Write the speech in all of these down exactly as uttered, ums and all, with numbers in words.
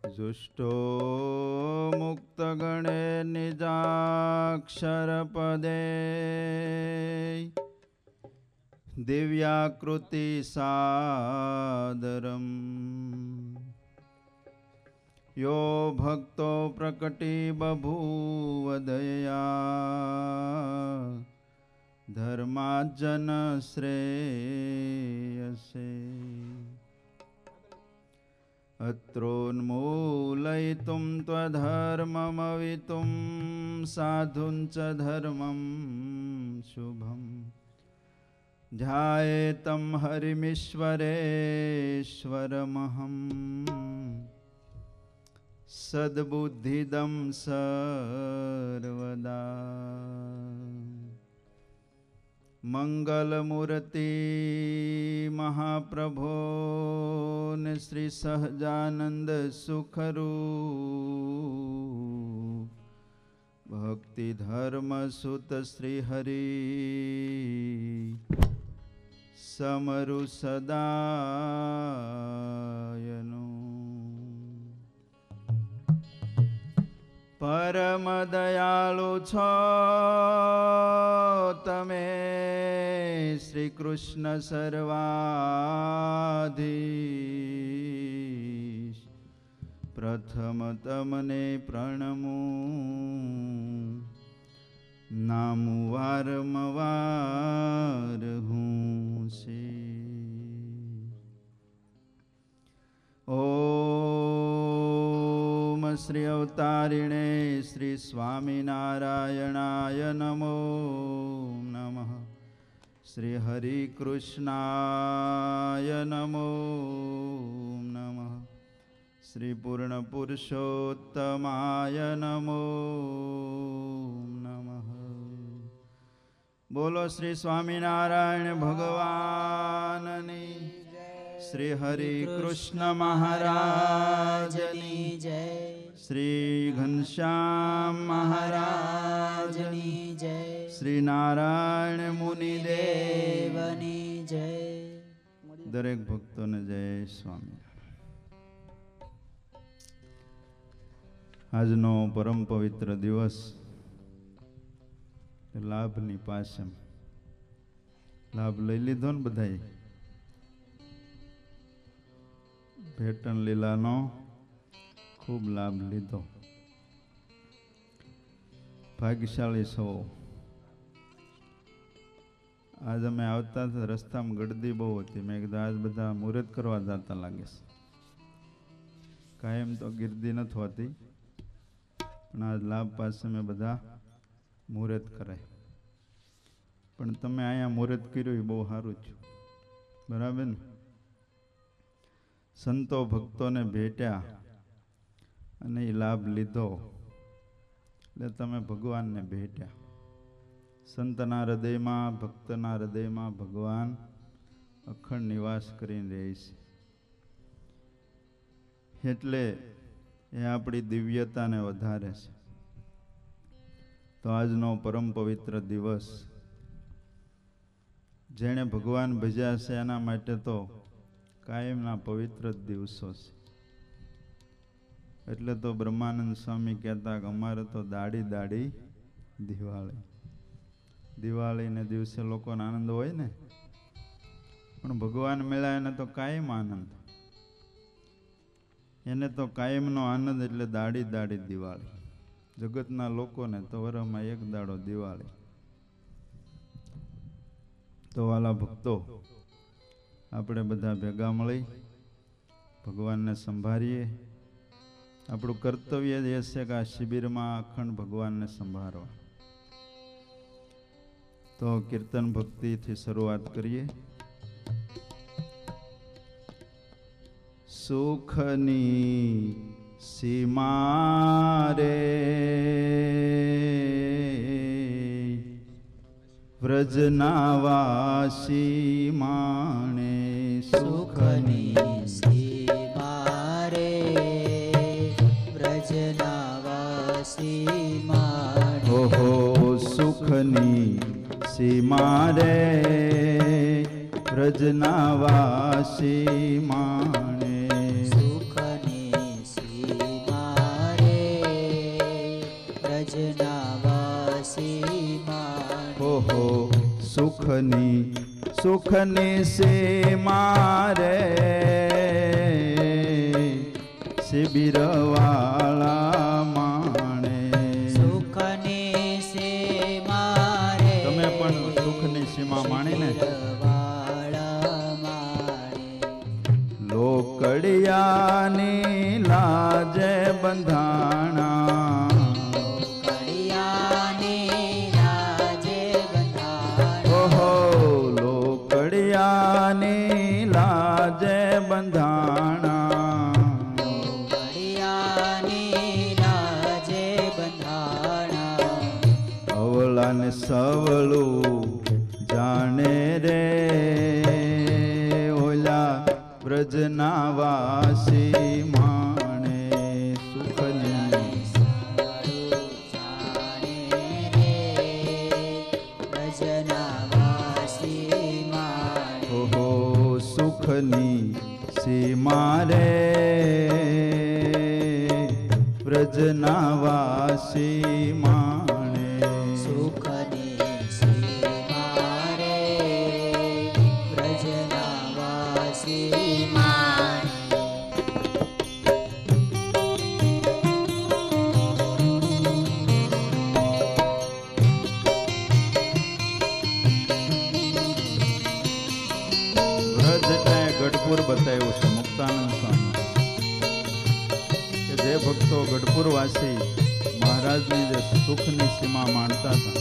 जुष्टो मुक्तगणे निजाक्षरपदे दिव्याकृति सादरम् यो भक्तो प्रकटी बभूव दया धर्माजन श्रेयसे अत्रोन्मूलयितुं त्वधर्ममवितुं साधुञ्च धर्मं शुभम् ध्यायेतं हरिमीश्वरेश्वरमहम् सद्बुद्धिदं सर्वदा मंगलमूर्ति महाप्रभो ने श्री सहजानंद सुखरूप भक्ति धर्म सुत श्री हरि समरु सदायनु परम दयालु छो तमे श्री कृष्ण सर्वाधीश प्रथम तमने प्रणमु नामु वारंवार हूँ से ओम श्री अवतारिणे श्री स्वामीनारायणाय नमो नमः श्री हरि कृष्णाय नमो नमः श्री पूर्ण पुरुषोत्तमाय नमो नमः। बोलो श्री स्वामीनारायण भगवाननी श्री हरि कृष्ण महाराजनी जय श्री घनश्याम महाराजनी जय श्री नारायण मुनि देवनी जय। दरेक भक्तों ने जय स्वामी। આજનો પરમ પવિત્ર દિવસ લાભની પાસમ લાભ લઈ લીધો ને બધાએ ભેટન લીલાનો ખૂબ લાભ લીધો ભાગ્યશાળી છો। આજ અમે આવતા રસ્તામાં ગળદી બહુ હતી મેં કીધું આજ બધા મુહૂર્ત કરવા જતા લાગે છે કાયમ તો ગીર્દી નથી હોતી પણ આજ લાભ પાસે મેં બધા મુહૂર્ત કરાય પણ તમે અહીંયા મુહૂર્ત કર્યું એ બહુ સારું છે બરાબર ને। સંતો ભક્તોને ભેટ્યા અને એ લાભ લીધો એટલે તમે ભગવાનને ભેટ્યા। સંતના હૃદયમાં ભક્તના હૃદયમાં ભગવાન અખંડ નિવાસ કરીને રહે છે એટલે એ આપણી દિવ્યતાને વધારે છે। તો આજનો પરમ પવિત્ર દિવસ જેણે ભગવાન ભજ્યા છે એના માટે તો કાયમના પવિત્ર દિવસો છે। એટલે તો બ્રહ્માનંદ સ્વામી કહેતા કે અમારે તો દાડી દાડી દિવાળી દિવાળીને દિવસે લોકોને આનંદ હોય ને પણ ભગવાન મળ્યા એને તો કાયમ આનંદ એને તો કાયમનો આનંદ એટલે દાડી દાડી દિવાળી। જગતના લોકોને તો વરમાં એક દાડો દિવાળી। તો વાલા ભક્તો આપણે બધા ભેગા મળી ભગવાનને સંભાળીએ। આપણું કર્તવ્ય એ છે કે આ શિબિરમાં અખંડ ભગવાનને સંભાળવા। તો કીર્તન ભક્તિથી શરૂઆત કરીએ। સુખની સીમા રે વ્રજનાવાસી માણે સુખની સીમા રે વ્રજનાવાસી માણે ઓહો સુખની સીમા રે વ્રજનાવાસી માણે સુખની સીમા વ્રજનાવાસી માણે ઓહો સુખની સુખની સીમા રે શિબિરવાળા માણે સુખની સીમા રે તમે પણ સુખની સીમા માણીને શિબિરવાળા માણે લોકડિયાની લાજે બંધાણા કડિયાની લાજે બંધાણા ઓહો લોકડિયાની લાજે બંધાણા કડિયાની લાજે બંધાણા અવળાને સવળું જાણે રે ઓલા વ્રજના વાસી માણે સુખની ઓહો સુખની સીમા રે વ્રજના વાસી માણે સુખની સીમા રે વ્રજનાવાસી માણે વ્રજ એટલે ગઢપુર બતાવ્યું છે મુક્તાનંદ સ્વામી કે જે ભક્તો ગઢપુર વાસી મહારાજની જે સુખની સીમા માણતા હતા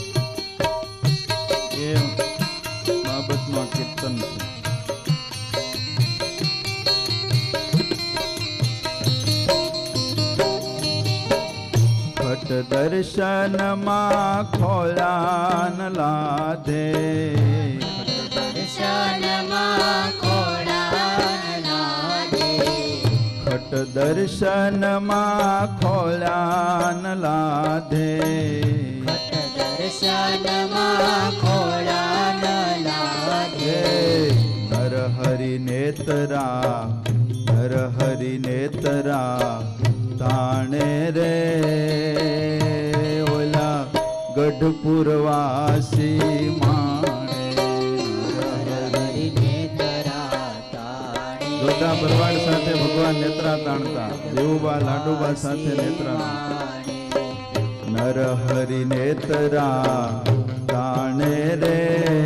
એ બાબતનું આ કીર્તન છે. ખટ દર્શનમાં ખોલાન લાધે દર્શનમાં ખોડાન લાગે ખટ દર્શનમાં ખોલાન લાધે ખટ દર્શનમાં ખોડાન લાગે નરહરિ નેતરા નરહરિ નેતરા તાણે રે ઓલા ગઢપુર વાસી માણે હરિને તરા તાણે જોતા ભરવાડ સાથે ભગવાન નેત્રા તાણતા દેવુબા લાડુબા સાથે નેત્રા માણે નર હરિ નેતરા તાણે રે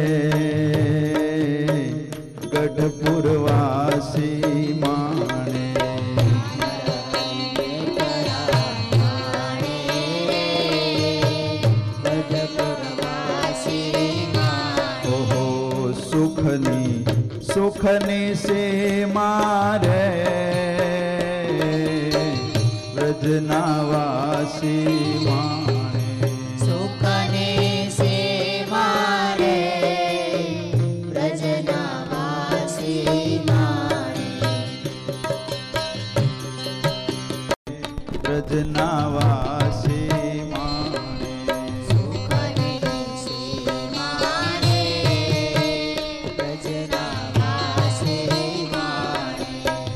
ગઢપુર વાસી માણે હરિને તરા તાણે ગઢપુરવાસી માણે ઓહો સુખની સુખની સીમા રે વ્રજના વાસી માણે સુખની સીમા રે વ્રજનાવાસી માણે વ્રજના વાસી માણે સુખની સીમા રે વ્રજનાવાસી માણે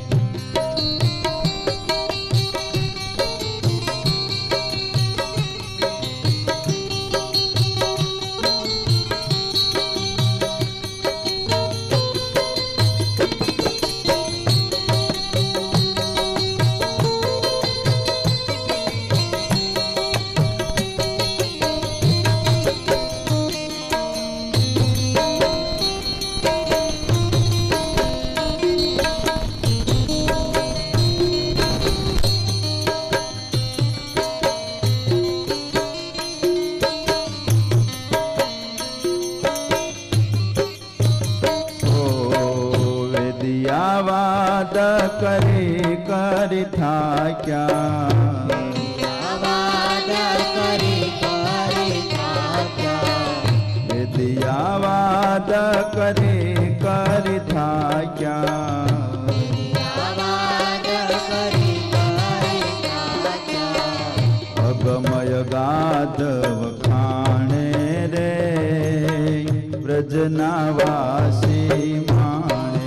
વેદિયાવાદ કરી કરી થાક્યા આવાદ કરી કરી થાક્યા વેદિયાવાદ કરી કરી થાક્યા આવાદ કરી કરી થાક્યા અગમય ગાધવ ખાણે રે વ્રજના વાસી માણે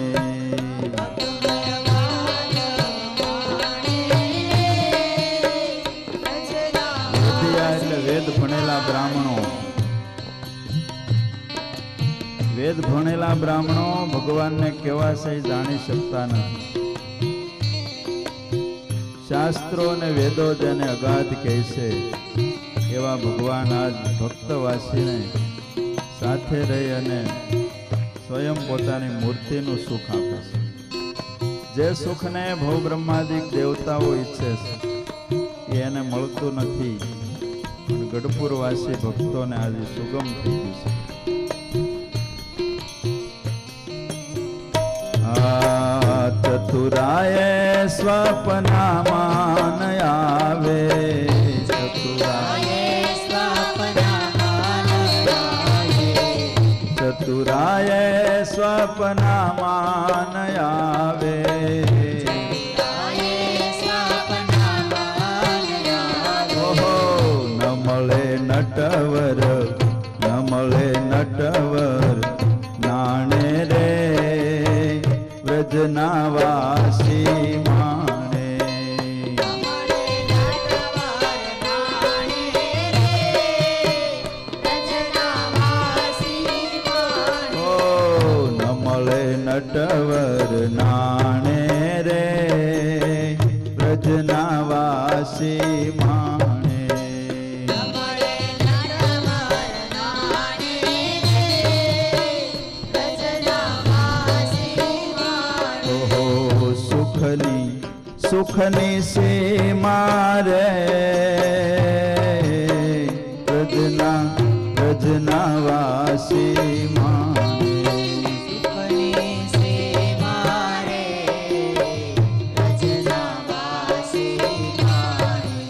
વેદિયા એટલે વેદ વેદ ભણેલા બ્રાહ્મણો વેદ ભણેલા બ્રાહ્મણો ભગવાનને કેવા છે જાણી શકતા નથી. શાસ્ત્રો અને વેદો જેને અગાધ કહે છે એવા ભગવાન આજ ભક્તવાસીને સાથે રહી અને સ્વયં પોતાની મૂર્તિનું સુખ આપે છે. જે સુખને ભવ બ્રહ્માદિક દેવતાઓ ઈચ્છે છે એ એને મળતું નથી, પણ ગઢપુરવાસી ભક્તોને આજે સુગમ થઈ ગયું છે. આ ચતુરાએ સ્વપ્નામાં આવે, ચતુરાએ સ્વપ્નામાં આવે, ચતુરાએ સ્વપ્નામાં આવે, ઓહો ન મળે નટવર, ન મળે નટવર નાણે રે વ્રજનાવાસી માણે, ઓ ન મળે નટવર નાણે રે વ્રજનાવાસી માણે, સુખની સુખની સીમા રે વ્રજના વ્રજનાવાસી માણે, સુખની સીમા રે વ્રજનાવાસી માણે.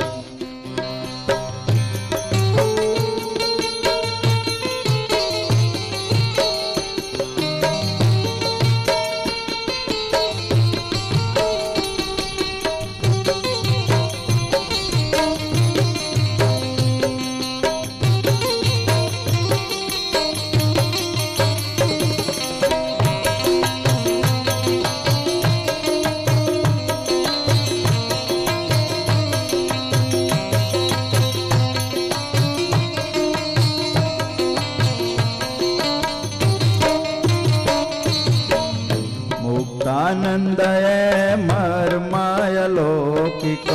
મુક્તાનંદયે મર્માય લૌકિક,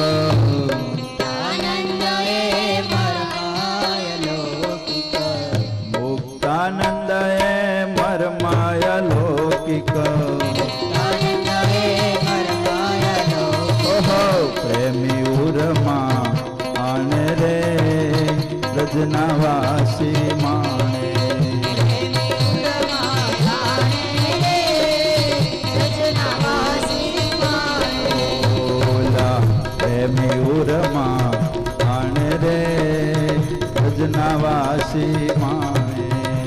મુક્તાનંદયે મર્માય લૌકિક, ઓહો પ્રેમી ઉરમાં આને રે વ્રજનાવાસી માણે, ઉરમાં આણે રે વ્રજનાવાસી માણે,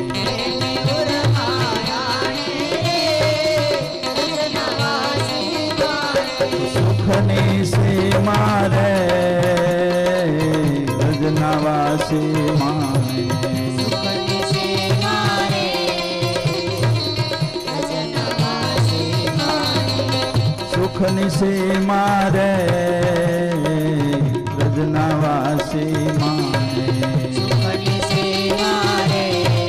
સુખની સીમા રે વ્રજનાવાસી માણે, સુખની સીમા રે વ્રજનાવાસી માણે, સુખની સીમા રે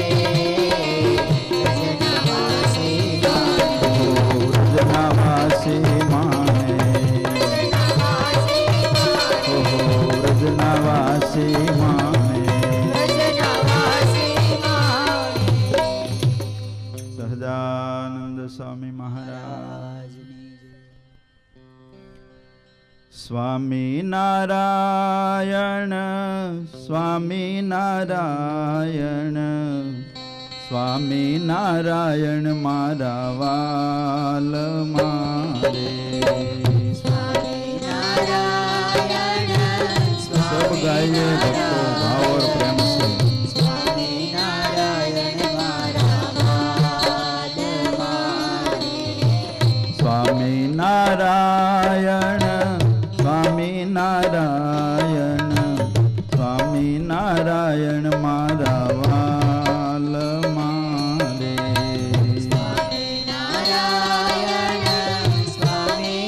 વ્રજનાવાસી માણે, ઓહો વ્રજનાવાસી માણે. સહજાનંદ સ્વામી મહારાજ. સ્વામી નારાયણ, સ્વામી નારાયણ, સ્વામી નારાયણ મારા વાલ મારે, સ્વામી નારાયણ, સબ ગાઈએ ભક્તો ભાવ और प्रेम से, સ્વામી નારાયણ મારા વાલ મારે, સ્વામી નારાયણ, સ્વામી નારાયણ, સ્વામી નારાયણ મારા વાલ મારે, સ્વામી નારાયણ, સ્વામી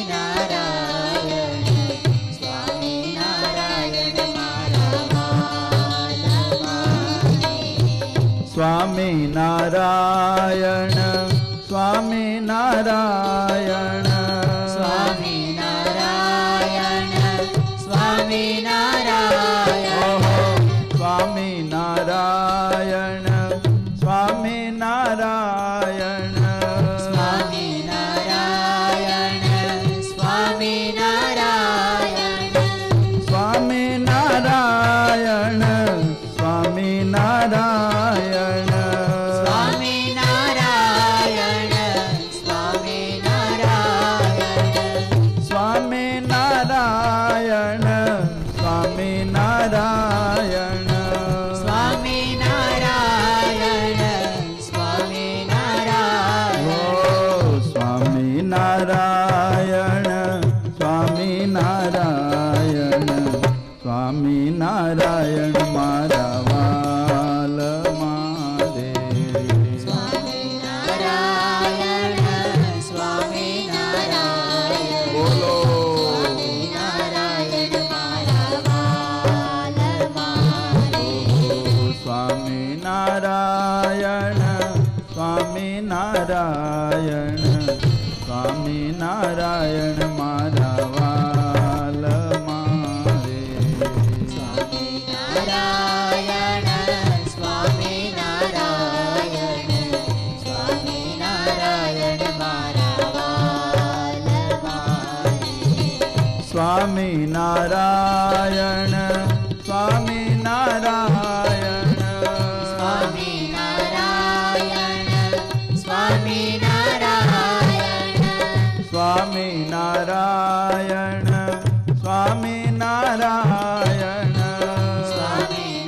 નારાયણ, સ્વામી નારાયણ મારા વાલ સ્વામી નારાયણ સ્વામી નારાયણ સ્વામી નારાયણ સ્વામી નારાયણ સ્વામી નારાયણ સ્વામી નારાયણ સ્વામી નારાયણ સ્વામી નારાયણ સ્વામી નારાયણ સ્વામી નારાયણ સ્વામી નારાયણ સ્વામી નારાયણ સ્વામી નારાયણ સ્વામી નારાયણ સ્વામી નારાયણ સ્વામી નારાયણ ઓ સ્વામી નારાયણ સ્વામી નારાયણ સ્વામી નારાયણ મારા વાલ મારે સ્વામી નારાયણ સ્વામી નારાયણ બોલો સ્વામી નારાયણ મારા વાલ મારે સ્વામી નારાયણ સ્વામી નારાયણ સ્વામી નારાયણ મારા વાલ મારે સ્વામી નારાયણ સ્વામી નારાયણ સ્વામી નારાયણ મારા વાલ મારે સ્વામી નારાયણ સ્વામી નારાયણ સ્વામી નારાયણ સ્વામી નારાયણ સ્વામી નારાયણ સ્વામી નારાયણ સ્વામી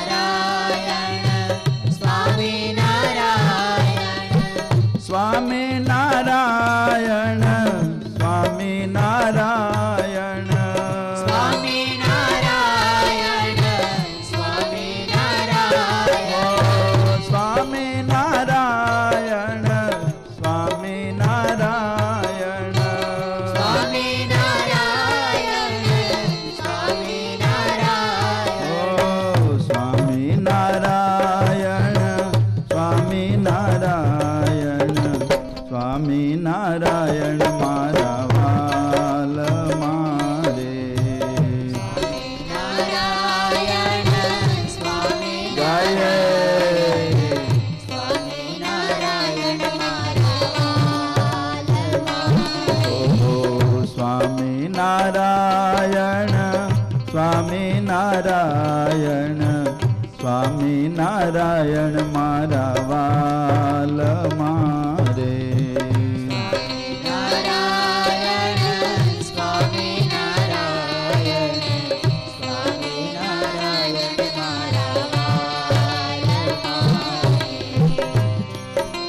નારાયણ સ્વામી નારાયણ સ્વામી નારાયણ સ્વામી નારાયણ સ્વામી નારાયણ સ્વામી નારાયણ સ્વામી નારાયણ સ્વામી નારાયણ સ્વામી નારાયણ સ્વામી નારાયણ ઓ સ્વામી નારાયણ સ્વામી નારાયણ સ્વામી નારાયણ મારા વાલ મારે નારાયણ સ્વામી ગાયે સ્વામી નારાયણ મારા વાલ ઓ સ્વામી નારાયણ સ્વામી નારાયણ સ્વામી નારાયણ મારા વાલ મારે નારાયણ સ્વામી નારાયણ સ્વામી નારાયણ મારા વાલ મારે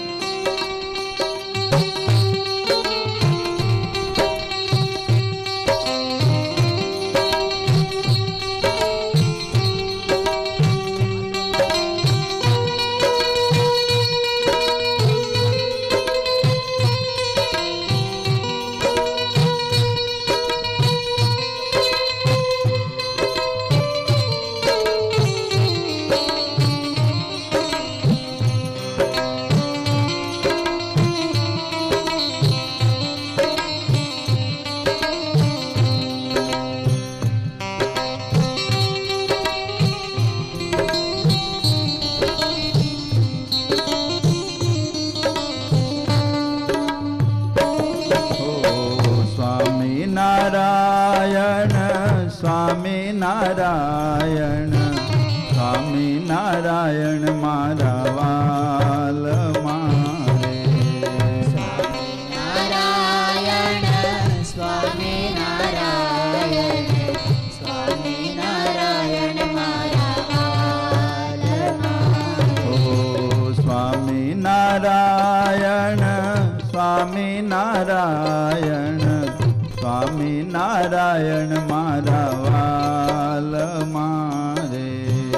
નારાયણ સ્વામી નારાયણ સ્વામી નારાયણ મારા વાલ મારે સ્વામી નારાયણ સ્વામી નારાયણ સ્વામી નારાયણ મારા વાલ મારે ઓ સ્વામી નારાયણ સ્વામી નારાયણ સ્વામી નારાયણ મારા વાલ મારે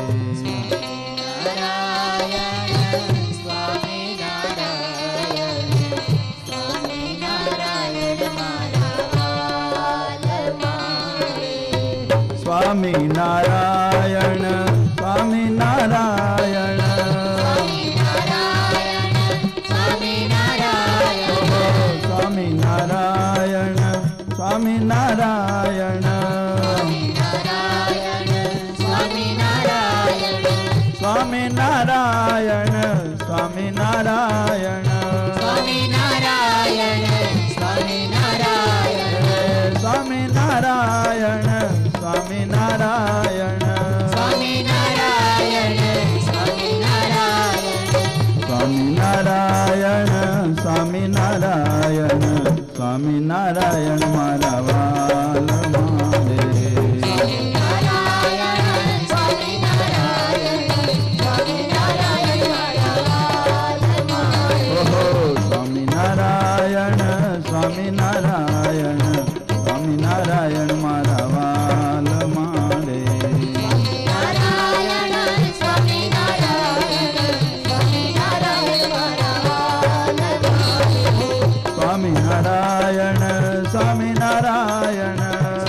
નારાયણ સ્વામી નારાયણ સ્વામી નારાયણ મારા વાલ મારે સ્વામી નારાયણ સ્વામી નારાયણ સ્વામી સ્વામિનારાયણ સ્વામિનારાયણ સ્વામિનારાયણ સ્વામિનારાયણ સ્વામિનારાયણ સ્વામિનારાયણ સ્વામિનારાયણ સ્વામિનારાયણ સ્વામિનારાયણ સ્વામિનારાયણ મારા વાલ મારે સ્વામિનારાયણ સ્વામિનારાયણ સ્વામિનારાયણ ઓહો સ્વામિનારાયણ સ્વામિનારાયણ સ્વામિનારાયણ મારા વાલ મારે સ્વામિનારાયણ સ્વામિનારાયણ સ્વામિનારાયણ સ્વામિનારાયણ સ્વામિનારાયણ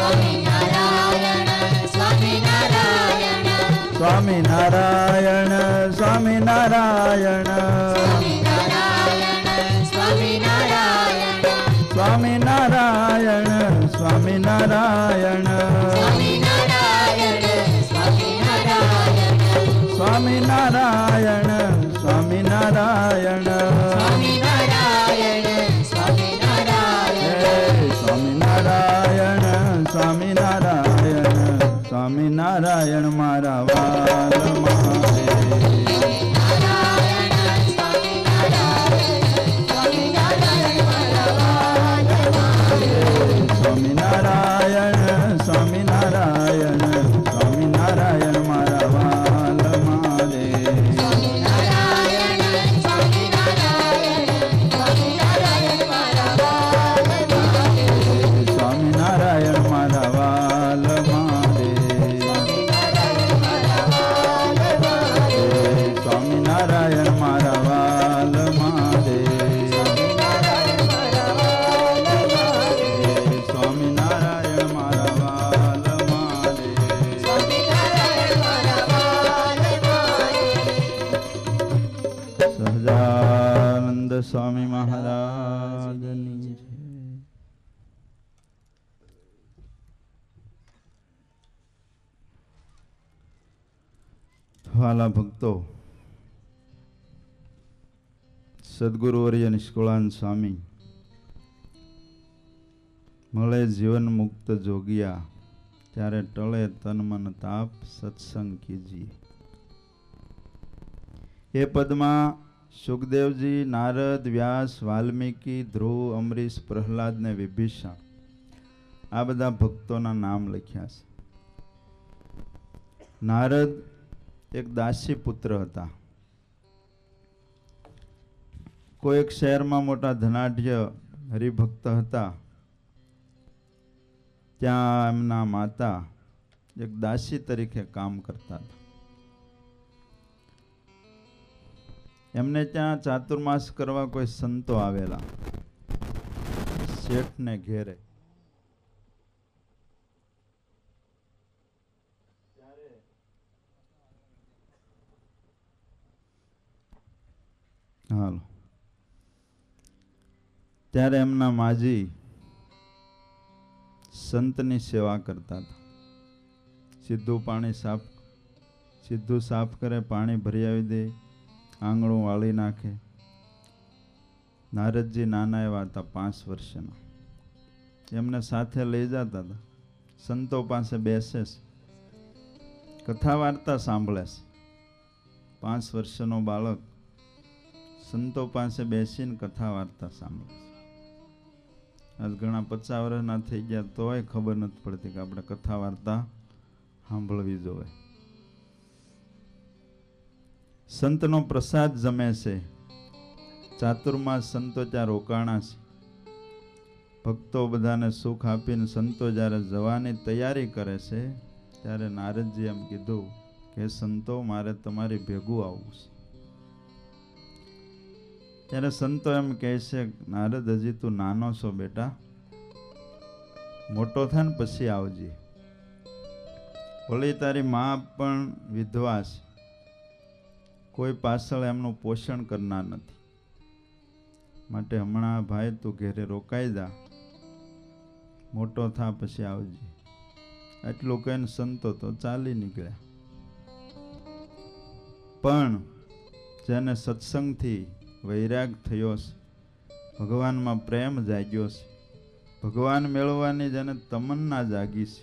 સ્વામિનારાયણ સ્વામિનારાયણ સ્વામિનારાયણ સ્વામિનારાયણ સ્વામિનારાયણ સ્વામિનારાયણ સ્વામિનારાયણ સ્વામિનારાયણ સ્વામિનારાયણ મારા વાલ મારે સ્વામિનારાયણ સ્વામિનારાયણ સ્વામિનારાયણ મારા વાલ મારે સ્વામિનારાયણ મારા વાલ મારે સ્વામિનારાયણ મારા વાલ મારે સ્વામિનારાયણ મારા વાલ મારે સહજાનંદ સ્વામી મહારાજની જય. વાલા ભક્તો, સદગુરુવર્ય નિષ્કુળાન સ્વામી મળે જીવન મુક્ત જોગિયા, ત્યારે ટળે તન મન તાપ સત્સંગ કીજીએ. એ પદમાં સુખદેવજી, નારદ, વ્યાસ, વાલ્મીકી, ધ્રુવ, અમરીશ, પ્રહલાદ ને વિભીષણ આ બધા ભક્તોના નામ લખ્યા છે. નારદ એક દાસી પુત્ર હતા. કોઈ એક શહેરમાં મોટા ધનાઢ્ય હરિભક્ત હતા. ત્યાં એમના માતા એક દાસી તરીકે કામ કરતા હતા. એમને ત્યાં ચાતુર્માસ કરવા કોઈ સંતો આવેલા શેઠને ઘેરે. હાલો ત્યારે એમના માજી સંતની સેવા કરતા હતા. સીધું પાણી સાફ સીધું સાફ કરે, પાણી ભરી આવી દે, આંગણું વાળી નાખે. નારદજી નાના એવા હતા, પાંચ વર્ષના. એમને સાથે લઈ જતા હતા. સંતો પાસે બેસે છે, કથા વાર્તા સાંભળે છે. પાંચ વર્ષનો બાળક સંતો પાસે બેસીને કથા વાર્તા સાંભળે છે. આજ ઘણા પચાસ વર્ષના થઈ ગયા તોય ખબર નથી પડતી કે આપણે કથા વાર્તા સાંભળવી જોઈએ. સંતનો પ્રસાદ જમે છે. ચાતુર્માસ સંતો ત્યાં રોકાણા છે. ભક્તો બધાને સુખ આપીને સંતો જ્યારે જવાની તૈયારી કરે છે, ત્યારે નારદજી એમ કીધું કે સંતો, મારે તમારી ભેગું આવવું છે. ત્યારે સંતો એમ કહે છે, નારદ હજી તું નાનો છો બેટા, મોટો થાય ને પછી આવજે. વળી તારી મા પણ વિધવા છે, કોઈ પાછળ એમનું પોષણ કરનાર નથી, માટે હમણાં ભાઈ તું ઘેરે રોકાઈ જા, મોટો થા પછી આવજે. એટલું કહીને સંતો તો ચાલી નીકળ્યા. પણ જેને સત્સંગથી વૈરાગ થયો છે, ભગવાનમાં પ્રેમ જાગ્યો છે, ભગવાન મેળવવાની જેને તમન્ના જાગી છે,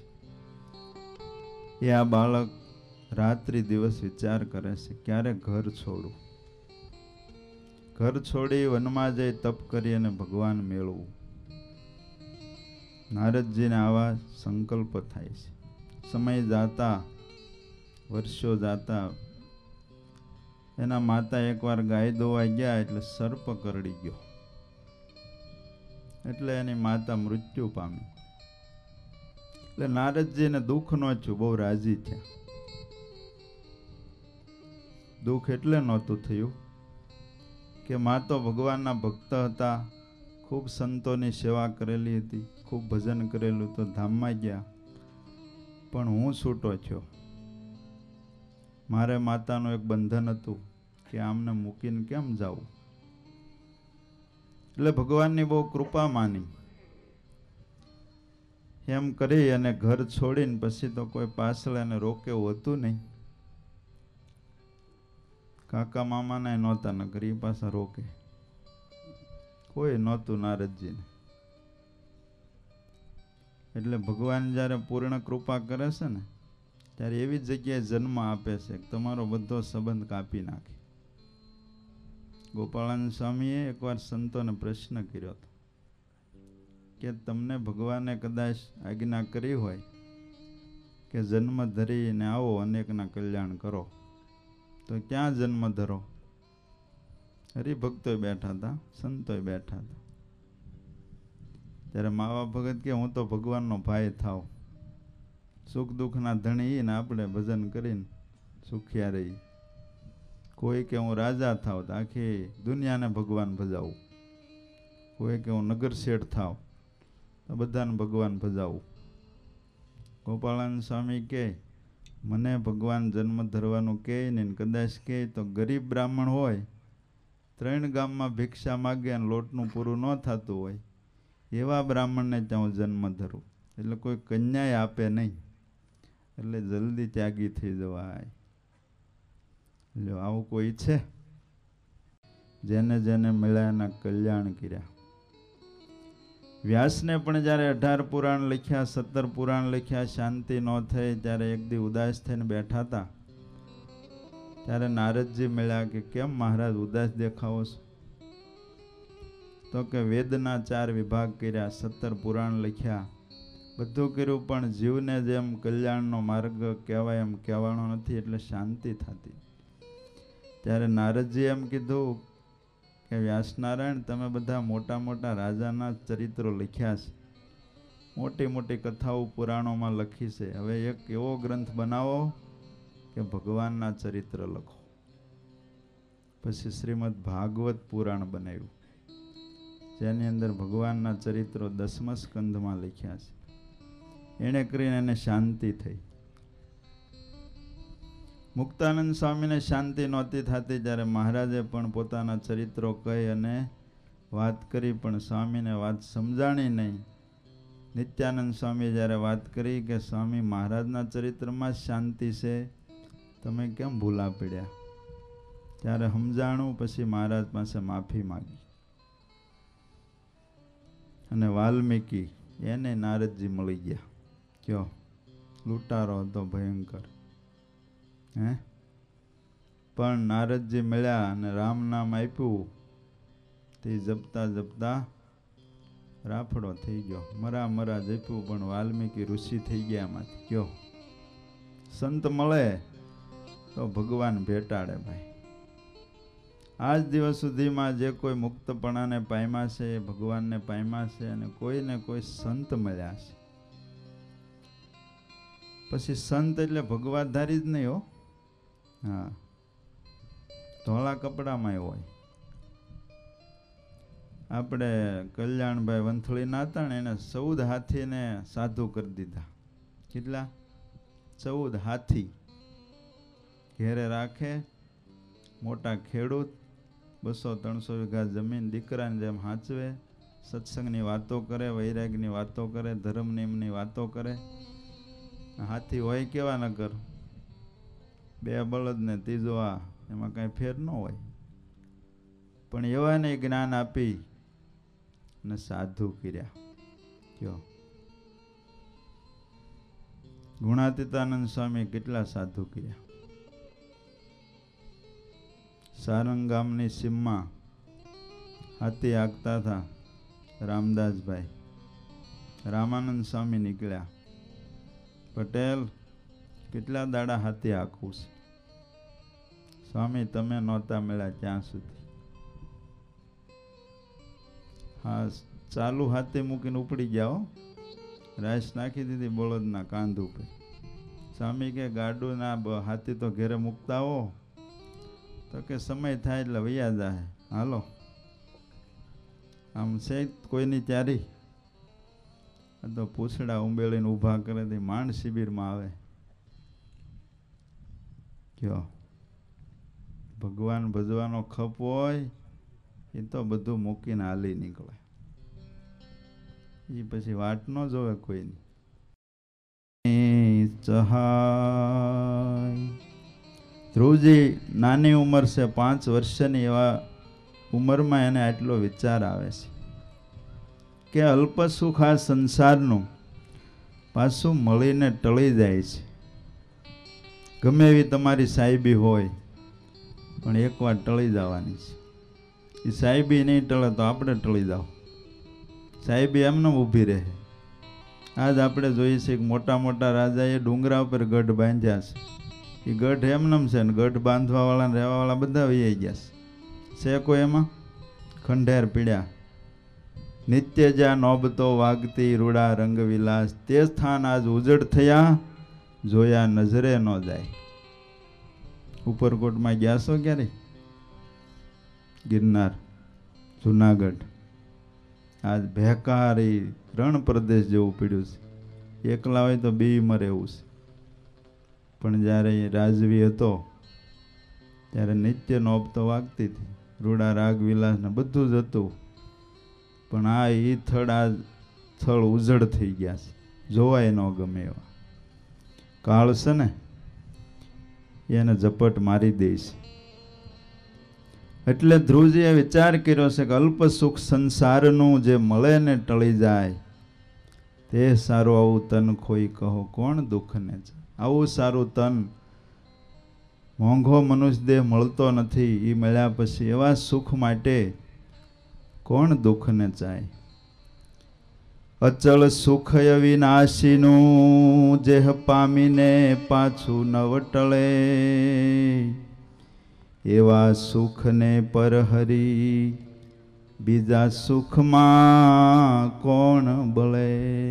એ આ બાળક રાત્રિ દિવસ વિચાર કરે છે ક્યારે ઘર છોડું, ઘર છોડી વનમાં જઈ તપ કરી અને ભગવાન મેળવું. નારદજીને આવા સંકલ્પ થાય છે. સમય જાતા, વર્ષો જાતા, એના માતા એકવાર ગાય દોવા ગયા એટલે સર્પ કરડી ગયો, એટલે એની માતા મૃત્યુ પામી. એટલે નારદજીને દુઃખ ન થયું, બહુ રાજી થયા. દુઃખ એટલે નહોતું થયું કે મા તો ભગવાનના ભક્ત હતા, ખૂબ સંતોની સેવા કરેલી હતી, ખૂબ ભજન કરેલું, તો ધામમાં ગયા, પણ હું છૂટો થયો. મારે માતાનું એક બંધન હતું કે આમને મૂકીને કેમ જાવું. એટલે ભગવાનની બહુ કૃપા માની. એમ કરી અને ઘર છોડીને પછી તો કોઈ પાછળ એને રોકે એવું હતું નહીં. કાકા મામાને નહોતા, ન કરી પાછા રોકે કોઈ નહોતું નારદજીને. એટલે ભગવાન જ્યારે પૂર્ણ કૃપા કરે છે ને, ત્યારે એવી જગ્યાએ જન્મ આપે છે કે તમારો બધો સંબંધ કાપી નાખે. ગોપાળાનંદ સ્વામીએ એકવાર સંતોને પ્રશ્ન કર્યો હતો કે તમને ભગવાને કદાચ આજ્ઞા કરી હોય કે જન્મ ધરીને આવો, અનેકના કલ્યાણ કરો, તો ક્યાં જન્મ ધરો? હરિભક્તોય બેઠા હતા, સંતોય બેઠા હતા. ત્યારે માવા ભગત કે હું તો ભગવાનનો ભાઈ થાવ, સુખ દુઃખના ધણી ને આપણે ભજન કરીને સુખિયા રહી. કોઈ કે હું રાજા થાવ તો આખી દુનિયાને ભગવાન ભજાવું, કોઈ કે હું નગર શેઠ થાવ તો બધાને ભગવાન ભજાવું. ગોપાળાનંદ સ્વામી કે મને ભગવાન જન્મ ધરવાનું કહે ને કદાચ કહે તો ગરીબ બ્રાહ્મણ હોય, ત્રણ ગામમાં ભિક્ષા માગે અને લોટનું પૂરું ન થતું હોય, એવા બ્રાહ્મણને ત્યાં હું જન્મ ધરું. એટલે કોઈ કન્યાએ આપે નહીં, એટલે જલ્દી ત્યાગી થઈ જવાય. જો આવું કોઈ છે? જેને જેને મળ્યા એના કલ્યાણ કર્યા. વ્યાસને પણ જ્યારે અઢાર પુરાણ લખ્યા, સત્તર પુરાણ લખ્યા, શાંતિ ન થઈ, ત્યારે એક દી ઉદાસ થઈને બેઠા હતા. ત્યારે નારદજી મળ્યા કે કેમ મહારાજ ઉદાસ દેખાવો છો? તો કે વેદના ચાર વિભાગ કર્યા, સત્તર પુરાણ લખ્યા, બધું કર્યું, પણ જીવને જેમ કલ્યાણનો માર્ગ કહેવાય એમ કહેવાનો નથી, એટલે શાંતિ થતી. ત્યારે નારદજી એમ કીધું કે વ્યાસનારાયણ, તમે બધા મોટા મોટા રાજાના ચરિત્રો લખ્યા છે, મોટી મોટી કથાઓ પુરાણોમાં લખી છે, હવે એક એવો ગ્રંથ બનાવો કે ભગવાનના ચરિત્ર લખો. પછી શ્રીમદ ભાગવત પુરાણ બનાવ્યું, જેની અંદર ભગવાનના ચરિત્રો દસમા સ્કંધમાં લખ્યા છે. એણે કરીને એને શાંતિ થઈ. મુક્તાનંદ સ્વામીને શાંતિ નહોતી થતી, ત્યારે મહારાજે પણ પોતાના ચરિત્રો કહી અને વાત કરી, પણ સ્વામીને વાત સમજાણી નહીં. નિત્યાનંદ સ્વામીએ જ્યારે વાત કરી કે સ્વામી મહારાજના ચરિત્રમાં જ શાંતિ છે, તમે કેમ ભૂલા પડ્યા? ત્યારે સમજાણું. પછી મહારાજ પાસે માફી માગી. અને વાલ્મીકી એને નારદજી મળી ગયા. કયો લૂંટારો હતો ભયંકર, હે? પણ નારદજી મળ્યા અને રામ નામ આપ્યું, તે જપતા જપતા રાફડો થઈ ગયો. મરા મરા જપ્યું, પણ વાલ્મીકી ઋષિ થઈ ગયા એમાંથી. કયો સંત મળે તો ભગવાન ભેટાડે ભાઈ. આજ દિવસ સુધીમાં જે કોઈ મુક્તપણાને પામ્યા છે, એ ભગવાનને પામ્યા છે, અને કોઈને કોઈ સંત મળ્યા છે. પછી સંત એટલે ભગવાધારી જ નહીં હો, હા, ધોળા કપડામાં હોય. આપણે કલ્યાણભાઈ વંથળીના હતા ને, એને ચૌદ હાથીને સાધુ કરી દીધા. કેટલા? ચૌદ હાથી ઘેરે રાખે, મોટા ખેડૂત, બસો ત્રણસો વીઘા જમીન, દીકરાની જેમ હાંચવે, સત્સંગની વાતો કરે, વૈરાગની વાતો કરે, ધર્મ નિયમની વાતો કરે. હાથી હોય કેવા નગર, બે બળદ ને ત્રીજો આ, એમાં કાંઈ ફેર ન હોય. પણ એવાને જ્ઞાન આપી અને સાધુ કર્યા. કયો ગુણાતીતાનંદ સ્વામી કેટલા સાધુ કર્યા. સારંગ ગામની સીમમાં હાથી આગતા હતા રામદાસભાઈ. રામાનંદ સ્વામી નીકળ્યા, પટેલ કેટલા દાડા હાથી આખું છે? સ્વામી તમે નહોતા મળ્યા ત્યાં સુધી. હા, ચાલુ હાથે મૂકીને ઉપડી ગયા. રાઈસ નાખી દીધી બળદના કાંધ ઉપર. સ્વામી કે ગાડું ના હાથી તો ઘેરે મૂકતા હો, તો કે સમય થાય એટલે વૈયા જાય. હાલો આમ છે કોઈની ત્યારી. આ તો પૂછડા ઉંબેળીને ઊભા કરે તે માંડ શિબિરમાં આવે. કયો ભગવાન ભજવાનો ખપ હોય એ તો બધું મૂકીને હાલી નીકળે. એ પછી વાટ ન જોવે કોઈની. સહાય ધ્રુવજી નાની ઉંમર છે, પાંચ વર્ષની. એવા ઉંમરમાં એને આટલો વિચાર આવે છે કે અલ્પ સુખ આ સંસારનું પાછું મળીને ટળી જાય છે. ગમે એવી તમારી સાહેબી હોય પણ એકવાર ટળી જવાની છે. એ સાહેબી નહીં ટળે તો આપણે ટળી જાવ. સાહેબી એમને ઊભી રહે. આજ આપણે જોઈએ છીએ કે મોટા મોટા રાજાએ ડુંગરા ઉપર ગઢ બાંધ્યા છે. એ ગઢ એમનેમ છે ને ગઢ બાંધવાવાળા ને રહેવાવાળા બધા વહી ગયા છે. છે કોઈ એમાં? ખંડેર પીડ્યા. નિત્ય જ્યાં નોબતો વાગતી રૂડા રંગવિલાસ, તે સ્થાન આજ ઉજળ થયા, જોયા નજરે ન જાય. ઉપરકોટમાં ગયા છો ક્યારે? ગિરનાર, જુનાગઢ, આજ ભેકારી રણ પ્રદેશ જેવું પીડ્યું છે. એકલા હોય તો બી મરે એવું છે. પણ જ્યારે રાજવી હતો ત્યારે નિત્ય નોબતો વાગતી હતી, રૂડા રાગ વિલાસ ને બધું જ હતું. પણ આ ઈ થળ આ સ્થળ ઉજળ થઈ ગયા છે, જોવાય ન ગમે એવા. કાળ છે ને એને ઝપટ મારી દે છે. એટલે ધ્રુવજીએ વિચાર કર્યો છે કે અલ્પ સુખ સંસારનું જે મળે ને ટળી જાય તે સારું. આવું તન ખોઈ કહો કોણ દુઃખને છે. આવું સારું તન મોંઘો મનુષ્ય દેહ મળતો નથી. એ મળ્યા પછી એવા સુખ માટે કોણ દુઃખને ચાય. અચળ સુખ અવિનાશીનું જેહ પામીને પાછું નવ ટળે, એવા સુખને પરહરી બીજા સુખમાં કોણ બળે.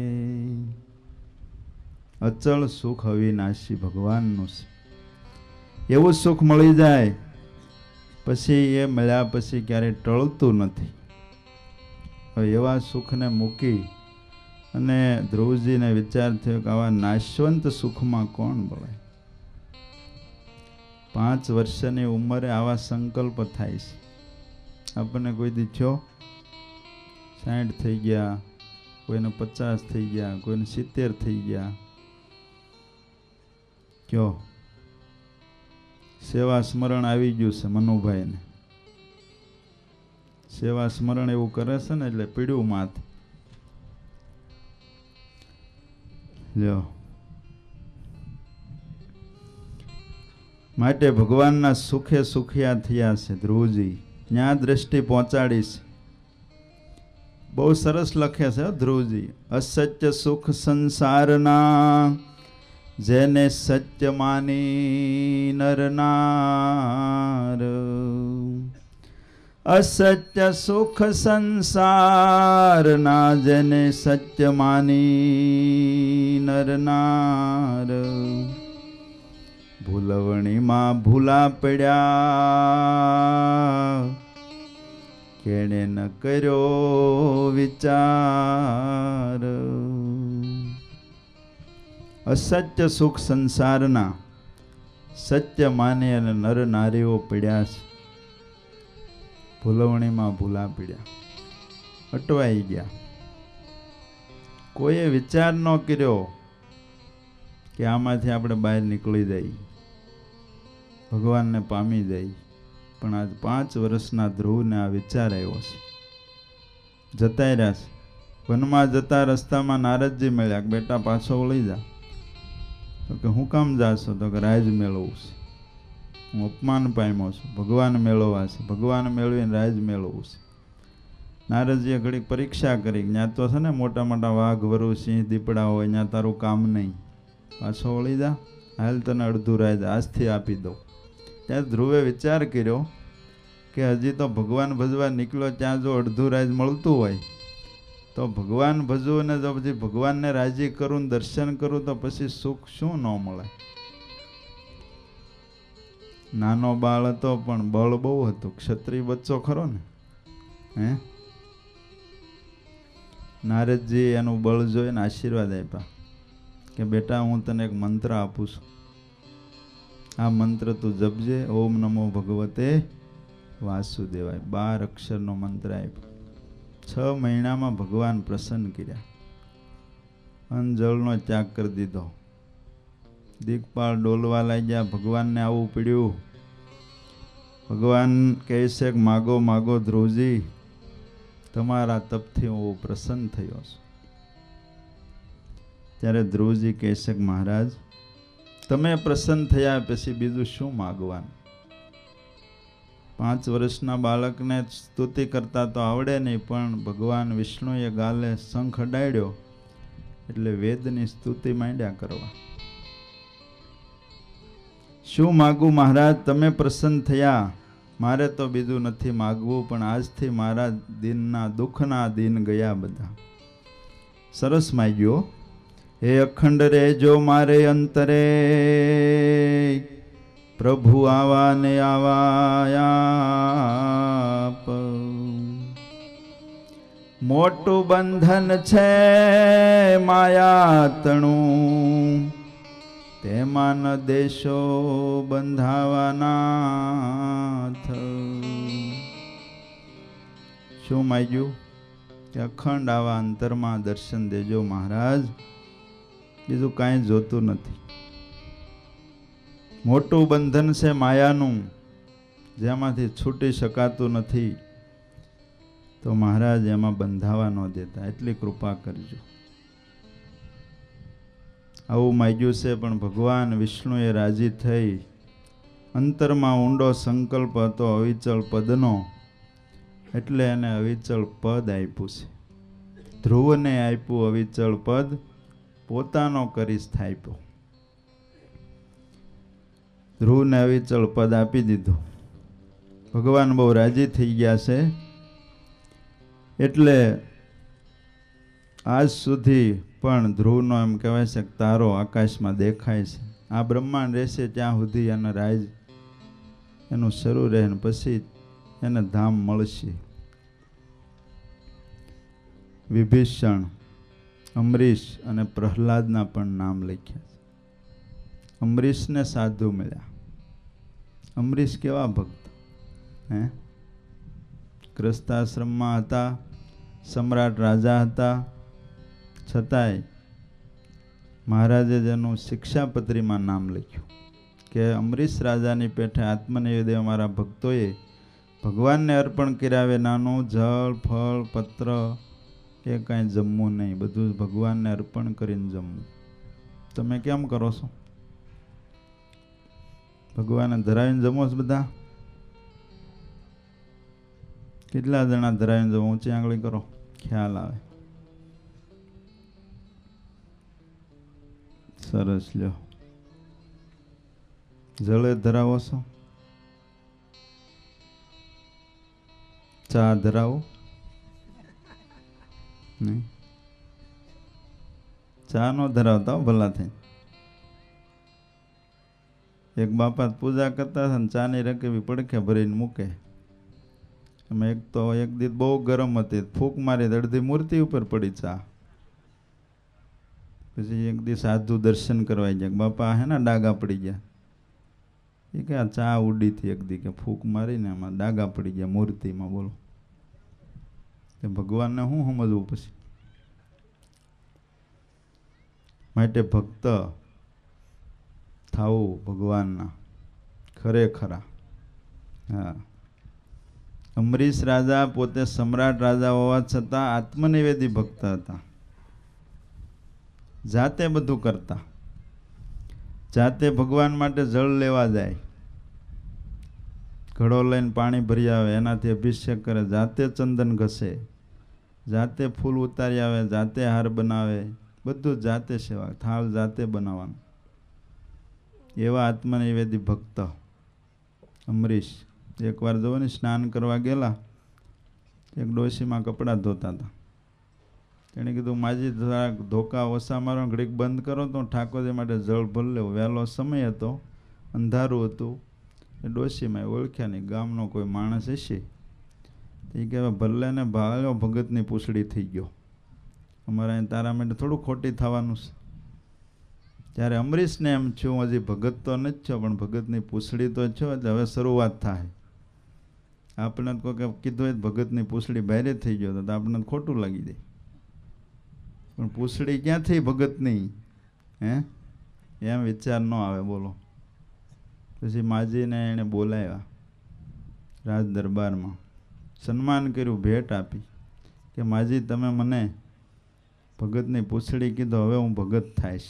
અચળ સુખ અવિનાશી ભગવાનનું છે. એવું સુખ મળી જાય પછી એ મળ્યા પછી ક્યારેય ટળતું નથી. હવે એવા સુખને મૂકી અને ધ્રુવજીને વિચાર થયો કે આવા નાશવંત સુખમાં કોણ બળે. પાંચ વર્ષની ઉંમરે આવા સંકલ્પ થાય છે. આપણને કોઈ દી થયો? સાઠ થઈ ગયા, કોઈને પચાસ થઈ ગયા, કોઈને સિત્તેર થઈ ગયા. કયો સેવા સ્મરણ આવી ગયું છે મનુભાઈને. સેવા સ્મરણ એવું કરે છે ને એટલે પીડ્યું માથ. લ્યો માટે ભગવાનના સુખે સુખિયા થયા છે ધ્રુવજી. ન્યા દ્રષ્ટિ પહોંચાડી છે. બહુ સરસ લખે છે ધ્રુવજી. અસત્ય સુખ સંસારના જેને સત્ય માની નરનાર, અસત્ય સુખ સંસારના જેને સત્ય માની નરનાર, ભૂલવણીમાં ભૂલા પડ્યા કેણે ન કર્યો વિચાર. અસત્ય સુખ સંસારના સત્ય માને અને નર નારીઓ પડ્યા છે. ભૂલવણીમાં ભૂલા પડ્યા, અટવાઈ ગયા. કોઈએ વિચાર ન કર્યો કે આમાંથી આપણે બહાર નીકળી જઈએ, ભગવાનને પામી જઈએ. પણ આજ પાંચ વર્ષના ધ્રુવને આ વિચાર આવ્યો છે. જતા રહ્યા છે વનમાં, જતા રસ્તામાં નારદજી મળ્યા કે બેટા પાછો વળી જા. તો કે હું કામ જાશો? તો કે રાજ મેળવવું છે, હું અપમાન પામ્યો છું, ભગવાન મેળવવા છે, ભગવાન મેળવીને રાજ મેળવવું છે. નારદજીએ ઘડીક પરીક્ષા કરી, ત્યાં તો છે ને મોટા મોટા વાઘ, વરુ, સિંહ, દીપડા હોય, ત્યાં તારું કામ નહીં, પાછો વળી જા, હાલ તને અડધું રાજ આજથી આપી દઉં. ત્યાં ધ્રુવે વિચાર કર્યો કે હજી તો ભગવાન ભજવા નીકળ્યો, ત્યાં જો અડધું રાજ મળતું હોય તો ભગવાન ભજવું ને જો પછી ભગવાનને રાજી કરું ને દર્શન કરું તો પછી સુખ શું ન મળે. નાનો બાળ હતો પણ બળ બહુ હતું, ક્ષત્રિય બચ્ચો ખરો ને. હે નારદજી એનું બળ જોઈને આશીર્વાદ આપ્યા કે બેટા હું તને એક મંત્ર આપું છું, આ મંત્ર તું જપજે. ઓમ નમો ભગવતે વાસુદેવાય. બાર અક્ષરનો મંત્ર આપ્યો. છ મહિનામાં ભગવાન પ્રસન્ન કર્યા, અંજળનો ત્યાગ કરી દીધો, દિગપાળ ડોલવા લાગ્યા. ભગવાનને આવવું પડ્યું. ભગવાન કહે છે કે માગો માગો ધ્રુવજી, તમારા તપથી હું પ્રસન્ન થયો છું. ત્યારે ધ્રુવજી કહે છે કે મહારાજ તમે પ્રસન્ન થયા પછી બીજું શું માગવાનું? પાંચ વર્ષના બાળકને સ્તુતિ કરતા તો આવડે નહીં, પણ ભગવાન વિષ્ણુએ ગાલે શંખ અડાડ્યો એટલે વેદની સ્તુતિ માંડ્યા કરવા. શું માગું મહારાજ? તમે પ્રસન્ન થયા, મારે તો બીજું નથી માગવું, પણ આજથી મારા દિનના દુઃખના દિન ગયા બધા. સરસ માગ્યો. હે અખંડ રેજો મારે અંતરે, પ્રભુ આવા ને આવાયા. મોટું બંધન છે માયાતણું, તેમાં ન દેશો બંધાવાના. શું માગ્યું? કે અખંડ આવા અંતરમાં દર્શન દેજો મહારાજ, બીજું કાંઈ જોતું નથી. મોટું બંધન છે માયાનું, જેમાંથી છૂટી શકાતું નથી, તો મહારાજ એમાં બંધાવા ન દેતા, એટલી કૃપા કરજો. આવું માગ્યું છે, પણ ભગવાન વિષ્ણુએ રાજી થઈ. અંતરમાં ઊંડો સંકલ્પ હતો અવિચળ પદનો, એટલે એને અવિચળ પદ આપ્યું છે. ધ્રુવને આપ્યું અવિચળ પદ, પોતાનો કરી સ્થાપ્યો. ધ્રુવને અવિચળ પદ આપી દીધું. ભગવાન બહુ રાજી થઈ ગયા છે. એટલે આજ સુધી પણ ધ્રુવનો એમ કહેવાય છે કે તારો આકાશમાં દેખાય છે. આ બ્રહ્માંડ રહેશે ત્યાં સુધી એના રાજ એનું શરૂ રહે ને પછી એને ધામ મળશે. વિભીષણ, અમરીશ અને પ્રહલાદના પણ નામ લખ્યા છે. અમરીશને સાધુ મળ્યા. અમરીશ કેવા ભક્ત, હે ગ્રસ્તાશ્રમમાં હતા, સમ્રાટ રાજા હતા, છતાંય મહારાજે જેનું શિક્ષાપત્રીમાં નામ લખ્યું કે અમરીશ રાજાની પેઠે આત્મનિવેદે અમારા ભક્તોએ ભગવાનને અર્પણ કર્યા વિનાનું જળ, ફળ, પત્ર એ કાંઈ જમવું નહીં, બધું ભગવાનને અર્પણ કરીને જમવું. તમે કેમ કરો છો? ભગવાનને ધરાવીને જમો છો બધા? કેટલા જણા ધરાવીને જમો? ઊંચી આંગળી કરો, ખ્યાલ આવે. સરસ, લ્યો. જળે ધરાવો છો? ચા ધરાવો? નહીં, ચા નો ધરાવતા ભલા થઈ. એક બાપા પૂજા કરતા હતા ને ચાની રકેબી પડખે ભરીને મૂકે. અમે એક તો એક દી બહુ ગરમ હતી, ફૂંક મારી અડધી મૂર્તિ ઉપર પડી ચા. પછી એક દી સાધુ દર્શન કરવા ગયા, બાપા હે ને ડાગા પડી ગયા. એ કે આ ચા ઉડી થી એક દી કે ફૂંક મારીને એમાં ડાગા પડી ગયા મૂર્તિમાં. બોલો, ભગવાનને શું સમજવું પછી? માટે ભક્ત થાવું ભગવાનના ખરેખરા. હા, અમરીશ રાજા પોતે સમ્રાટ રાજા હોવા છતાં આત્મનિવેદી ભક્ત હતા. જાતે બધું કરતા, જાતે ભગવાન માટે જળ લેવા જાય, ઘડો લઈને પાણી ભરી આવે, એનાથી અભિષેક કરે, જાતે ચંદન ઘસે, જાતે ફૂલ ઉતારી આવે, જાતે હાર બનાવે, બધું જાતે સેવા, થાળ જાતે બનાવવાનું. એવા આત્મનિવેદી ભક્ત અમરીશ. એકવાર જુઓ ને, સ્નાન કરવા ગયેલા, એક ડોશીમાં કપડાં ધોતા હતા. તેણે કીધું, માજી જરાક ધોકા ઓછા મારો, ઘડીક બંધ કરો તો ઠાકોરજી માટે જળ ભરી લેવું. વહેલો સમય હતો, અંધારું હતું. એ ડોશીમાં ઓળખ્યા નહીં, ગામનો કોઈ માણસ હશે. એ કહેવાય, ભલે ને ભાળ્યો ભગતની પૂંછડી થઈ ગયો. અમારે અહીં તારા માટે થોડું ખોટી થવાનું છે. ત્યારે અમરીશને એમ છું, હજી ભગત તો નથી છો, પણ ભગતની પૂંછડી તો છો, એટલે હવે શરૂઆત થાય. આપણે કોઈ કીધું હોય ભગતની પૂંછડી બહારે થઈ ગયો તો આપણને ખોટું લાગી જાય. પણ પૂંછડી ક્યાંથી ભગતની? હે, એમ વિચાર ન આવે. બોલો. પછી માજીને એણે બોલાવ્યા રાજ દરબારમાં, સન્માન કર્યું, ભેટ આપી કે માજી તમે મને ભગતની પૂંછડી કીધો, હવે હું ભગત થાઈશ.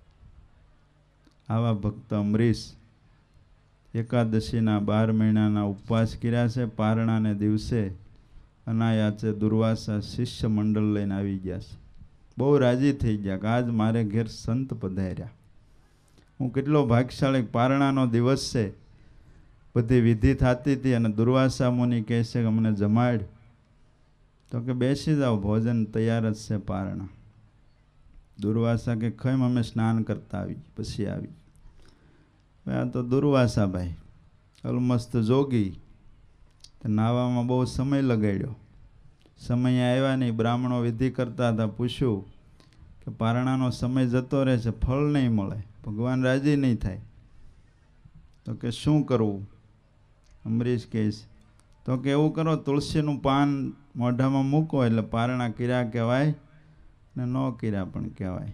આવા ભક્ત અમરીશ એકાદશીના બાર મહિનાના ઉપવાસ કર્યા છે. પારણાને દિવસે અનાયાસે દુર્વાસા શિષ્ય મંડળ લઈને આવી ગયા છે. બહુ રાજી થઈ ગયા કે આજ મારે ઘેર સંત પધાર્યા. હું કેટલો ભાગ્યશાળી. પારણાનો દિવસ છે, બધી વિધિ થતી હતી, અને દુર્વાસા મુનિ કહે છે કે અમને જમાડ. તો કે બેસી જાઓ, ભોજન તૈયાર જ છે. પારણા. દુર્વાસા કે ખમ અમે સ્નાન કરતા આવી, પછી આવી. આ તો દુર્વાસા ભાઈ અલમસ્ત જોગી, નાવામાં બહુ સમય લગાડ્યો. સમય આવ્યા નહીં, બ્રાહ્મણો વિધિ કરતા હતા. પૂછ્યું કે પારણાનો સમય જતો રહે છે, ફળ નહીં મળે, ભગવાન રાજી નહીં થાય, તો કે શું કરવું? અમરીશ કહે છે, તો કે એવું કરો, તુલસીનું પાન મોઢામાં મૂકો એટલે પારણા કર્યા કહેવાય ને ન કર્યા પણ કહેવાય.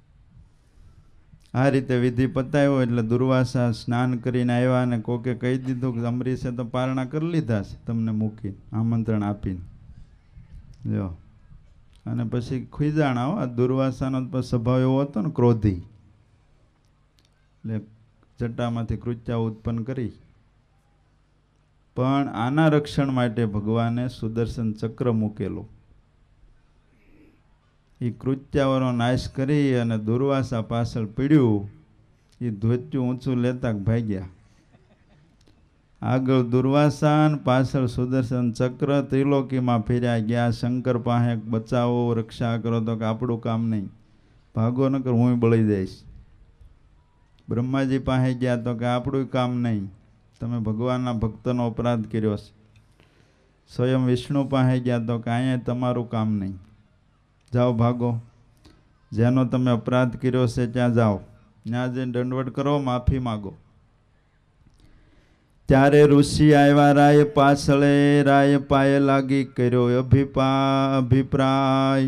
આ રીતે વિધિ પતાવ્યો. એટલે દુર્વાસા સ્નાન કરીને આવ્યા, અને કોકે કહી દીધું કે અમરીશે તો પારણા કરી લીધા છે, તમને મૂકીને આમંત્રણ આપીને. જો, અને પછી ખુઈજાણા. હો, દુર્વાસાનો સ્વભાવ એવો હતો ને, ક્રોધી. એટલે જટામાંથી કૃત્યા ઉત્પન્ન કરી. પણ આના રક્ષણ માટે ભગવાને સુદર્શન ચક્ર મૂકેલું. એ કૃત્યાઓનો નાશ કરી અને દુર્વાસા પાછળ પીડ્યું. એ ધોત્યું ઊંચું લેતા ભાગ્યા. આગળ દુર્વાસા, પાછળ સુદર્શન ચક્ર. ત્રિલોકીમાં ફેર્યા ગયા. શંકર પાસે બચાવો, રક્ષા કરો, તો કે આપણું કામ નહીં, ભાગો નકર હું બળી જઈશ. બ્રહ્માજી પાસે ગયા, તો કે આપણું કામ નહીં, તમે ભગવાનના ભક્તનો અપરાધ કર્યો છે. સ્વયં વિષ્ણુ પાસે ગયા, તો કે અહીંયા તમારું કામ નહીં, જાઓ ભાગો. જેનો તમે અપરાધ કર્યો છે ત્યાં જાઓ, ત્યાં જઈને દંડવટ કરો, માફી માગો. ત્યારે ઋષિ આવ્યા રાય પાછળે. રાય પાયે લાગી કર્યો અભિપા અભિપ્રાય.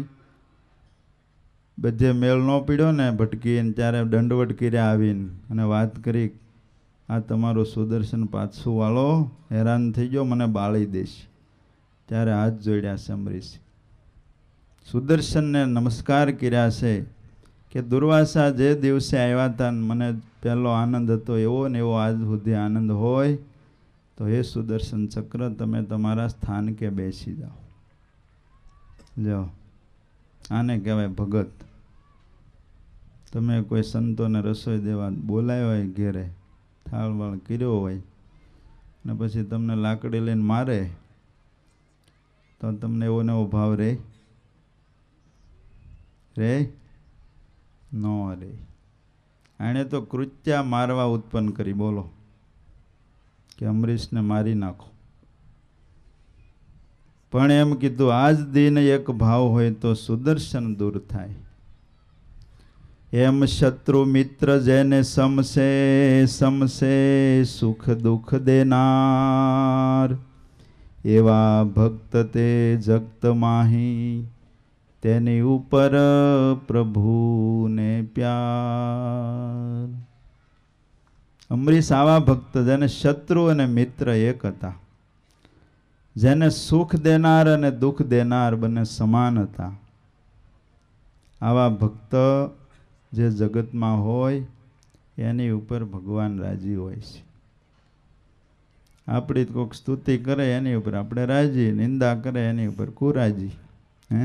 બધે મેળ ન પીડ્યો ને ભટકીને, ત્યારે દંડવટ કર્યા આવીને અને વાત કરી, આ તમારો સુદર્શન પાછું વાળો હેરાન થઈ ગયો, મને બાળી દેશ. ત્યારે હાથ જોડ્યા છે અમરીશ. સુદર્શનને નમસ્કાર કર્યા છે કે દુર્વાસા જે દિવસે આવ્યા હતા મને પહેલો આનંદ હતો, એવો ને એવો આજ સુધી આનંદ હોય તો હે સુદર્શન ચક્ર, તમે તમારા સ્થાન કે બેસી જાઓ. લ્યો, આને કહેવાય ભગત. તમે કોઈ સંતોને રસોઈ દેવા બોલાયો હોય, ઘેરે થાળ વાળ કર્યો હોય, ને પછી તમને લાકડી લઈને મારે, તો તમને એવો ને એવો ભાવ રહે રે ન રે. એણે તો કૃત્યા મારવા ઉત્પન્ન કરી. બોલો, કે અમરીશને મારી નાખો. પણ એમ કીધું, આજ દિન એક ભાવ હોય તો સુદર્શન દૂર થાય. એમ શત્રુ મિત્ર જેને સમસે, સમસે સુખ દુઃખ દેનાર. એવા ભક્ત તે જગત માહી, તેની ઉપર પ્રભુને પ્યાર. અમરીશ આવા ભક્ત જેને શત્રુ અને મિત્ર એક હતા, જેને સુખ દેનાર અને દુઃખ દેનાર બંને સમાન હતા. આવા ભક્ત જે જગતમાં હોય એની ઉપર ભગવાન રાજી હોય છે. આપણી કોઈક સ્તુતિ કરે એની ઉપર આપણે રાજી, નિંદા કરે એની ઉપર કુરાજી. હે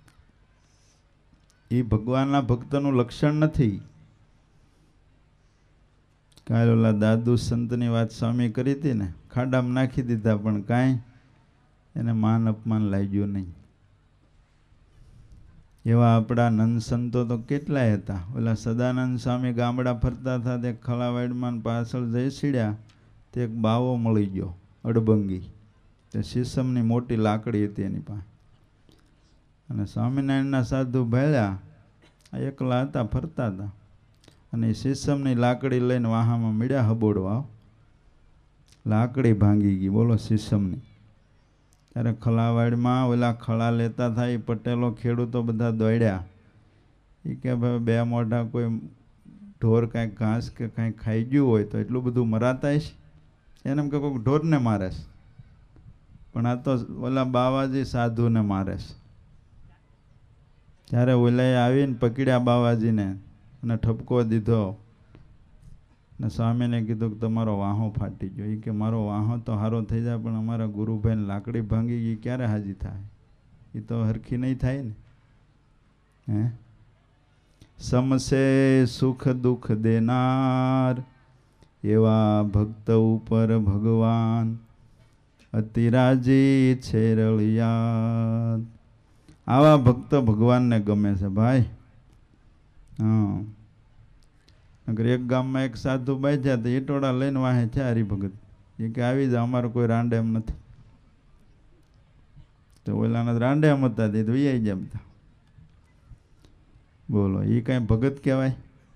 એ ભગવાનના ભક્તનું લક્ષણ નથી. કાલે ઓલા દાદુ સંતની વાત સ્વામી કરી હતી ને, ખાડામાં નાખી દીધા પણ કાંઈ એને માન અપમાન લાગ્યું નહીં. એવા આપણા નંદ સંતો તો કેટલાય હતા. ઓલા સદાનંદ સ્વામી ગામડા ફરતા હતા, તે ખલાવાડમાં પાછળ જઈ સીડ્યા, તે એક બાવો મળી ગયો અડબંગી. તે શીશમની મોટી લાકડી હતી એની પાસે. અને સ્વામિનારાયણના સાધુ ભાળ્યા, એકલા હતા, ફરતા હતા, અને શીશમની લાકડી લઈને વાહામાં મીડ્યા હબોડવા. લાકડી ભાંગી ગઈ, બોલો, શીશમની. ત્યારે ખલાવાડમાં ઓલા ખળા લેતા થાય પટેલો ખેડૂતો બધા દોડ્યા. એ કે ભાઈ બે મોઢા કોઈ ઢોર કાંઈક ઘાસ કે કાંઈ ખાઈ ગયું હોય તો એટલું બધું મરાતા છે. એને એમ કે કોઈક ઢોરને મારે છે, પણ આ તો ઓલા બાવાજી સાધુને મારે છે. ત્યારે ઓલાએ આવીને પકડ્યા બાવાજીને અને ઠપકો દીધો ને સ્વામીને કીધું કે તમારો વાહો ફાટી ગયો. એ કે મારો વાહો તો સારો થઈ જાય, પણ અમારા ગુરુભાઈને લાકડી ભાંગી ગઈ, ક્યારે હાજી થાય? એ તો હરખી નહીં થાય ને. હે સમસે સુખ દુઃખ દેનાર એવા ભક્ત ઉપર ભગવાન અતિરાજી છે રળિયાત. આવા ભક્ત ભગવાનને ગમે છે ભાઈ. હા, અગર એક ગામમાં એક સાધુ બાજ્યા તો ઈટોડા લઈને વાહે છે હરિભગત. એ કે આવી જાય, અમારે કોઈ રાંડે એમ નથી. તો ઓલાના રાંડે એમ હતા, તે તો આવી જાય બધા. બોલો, એ કાંઈ ભગત કહેવાય?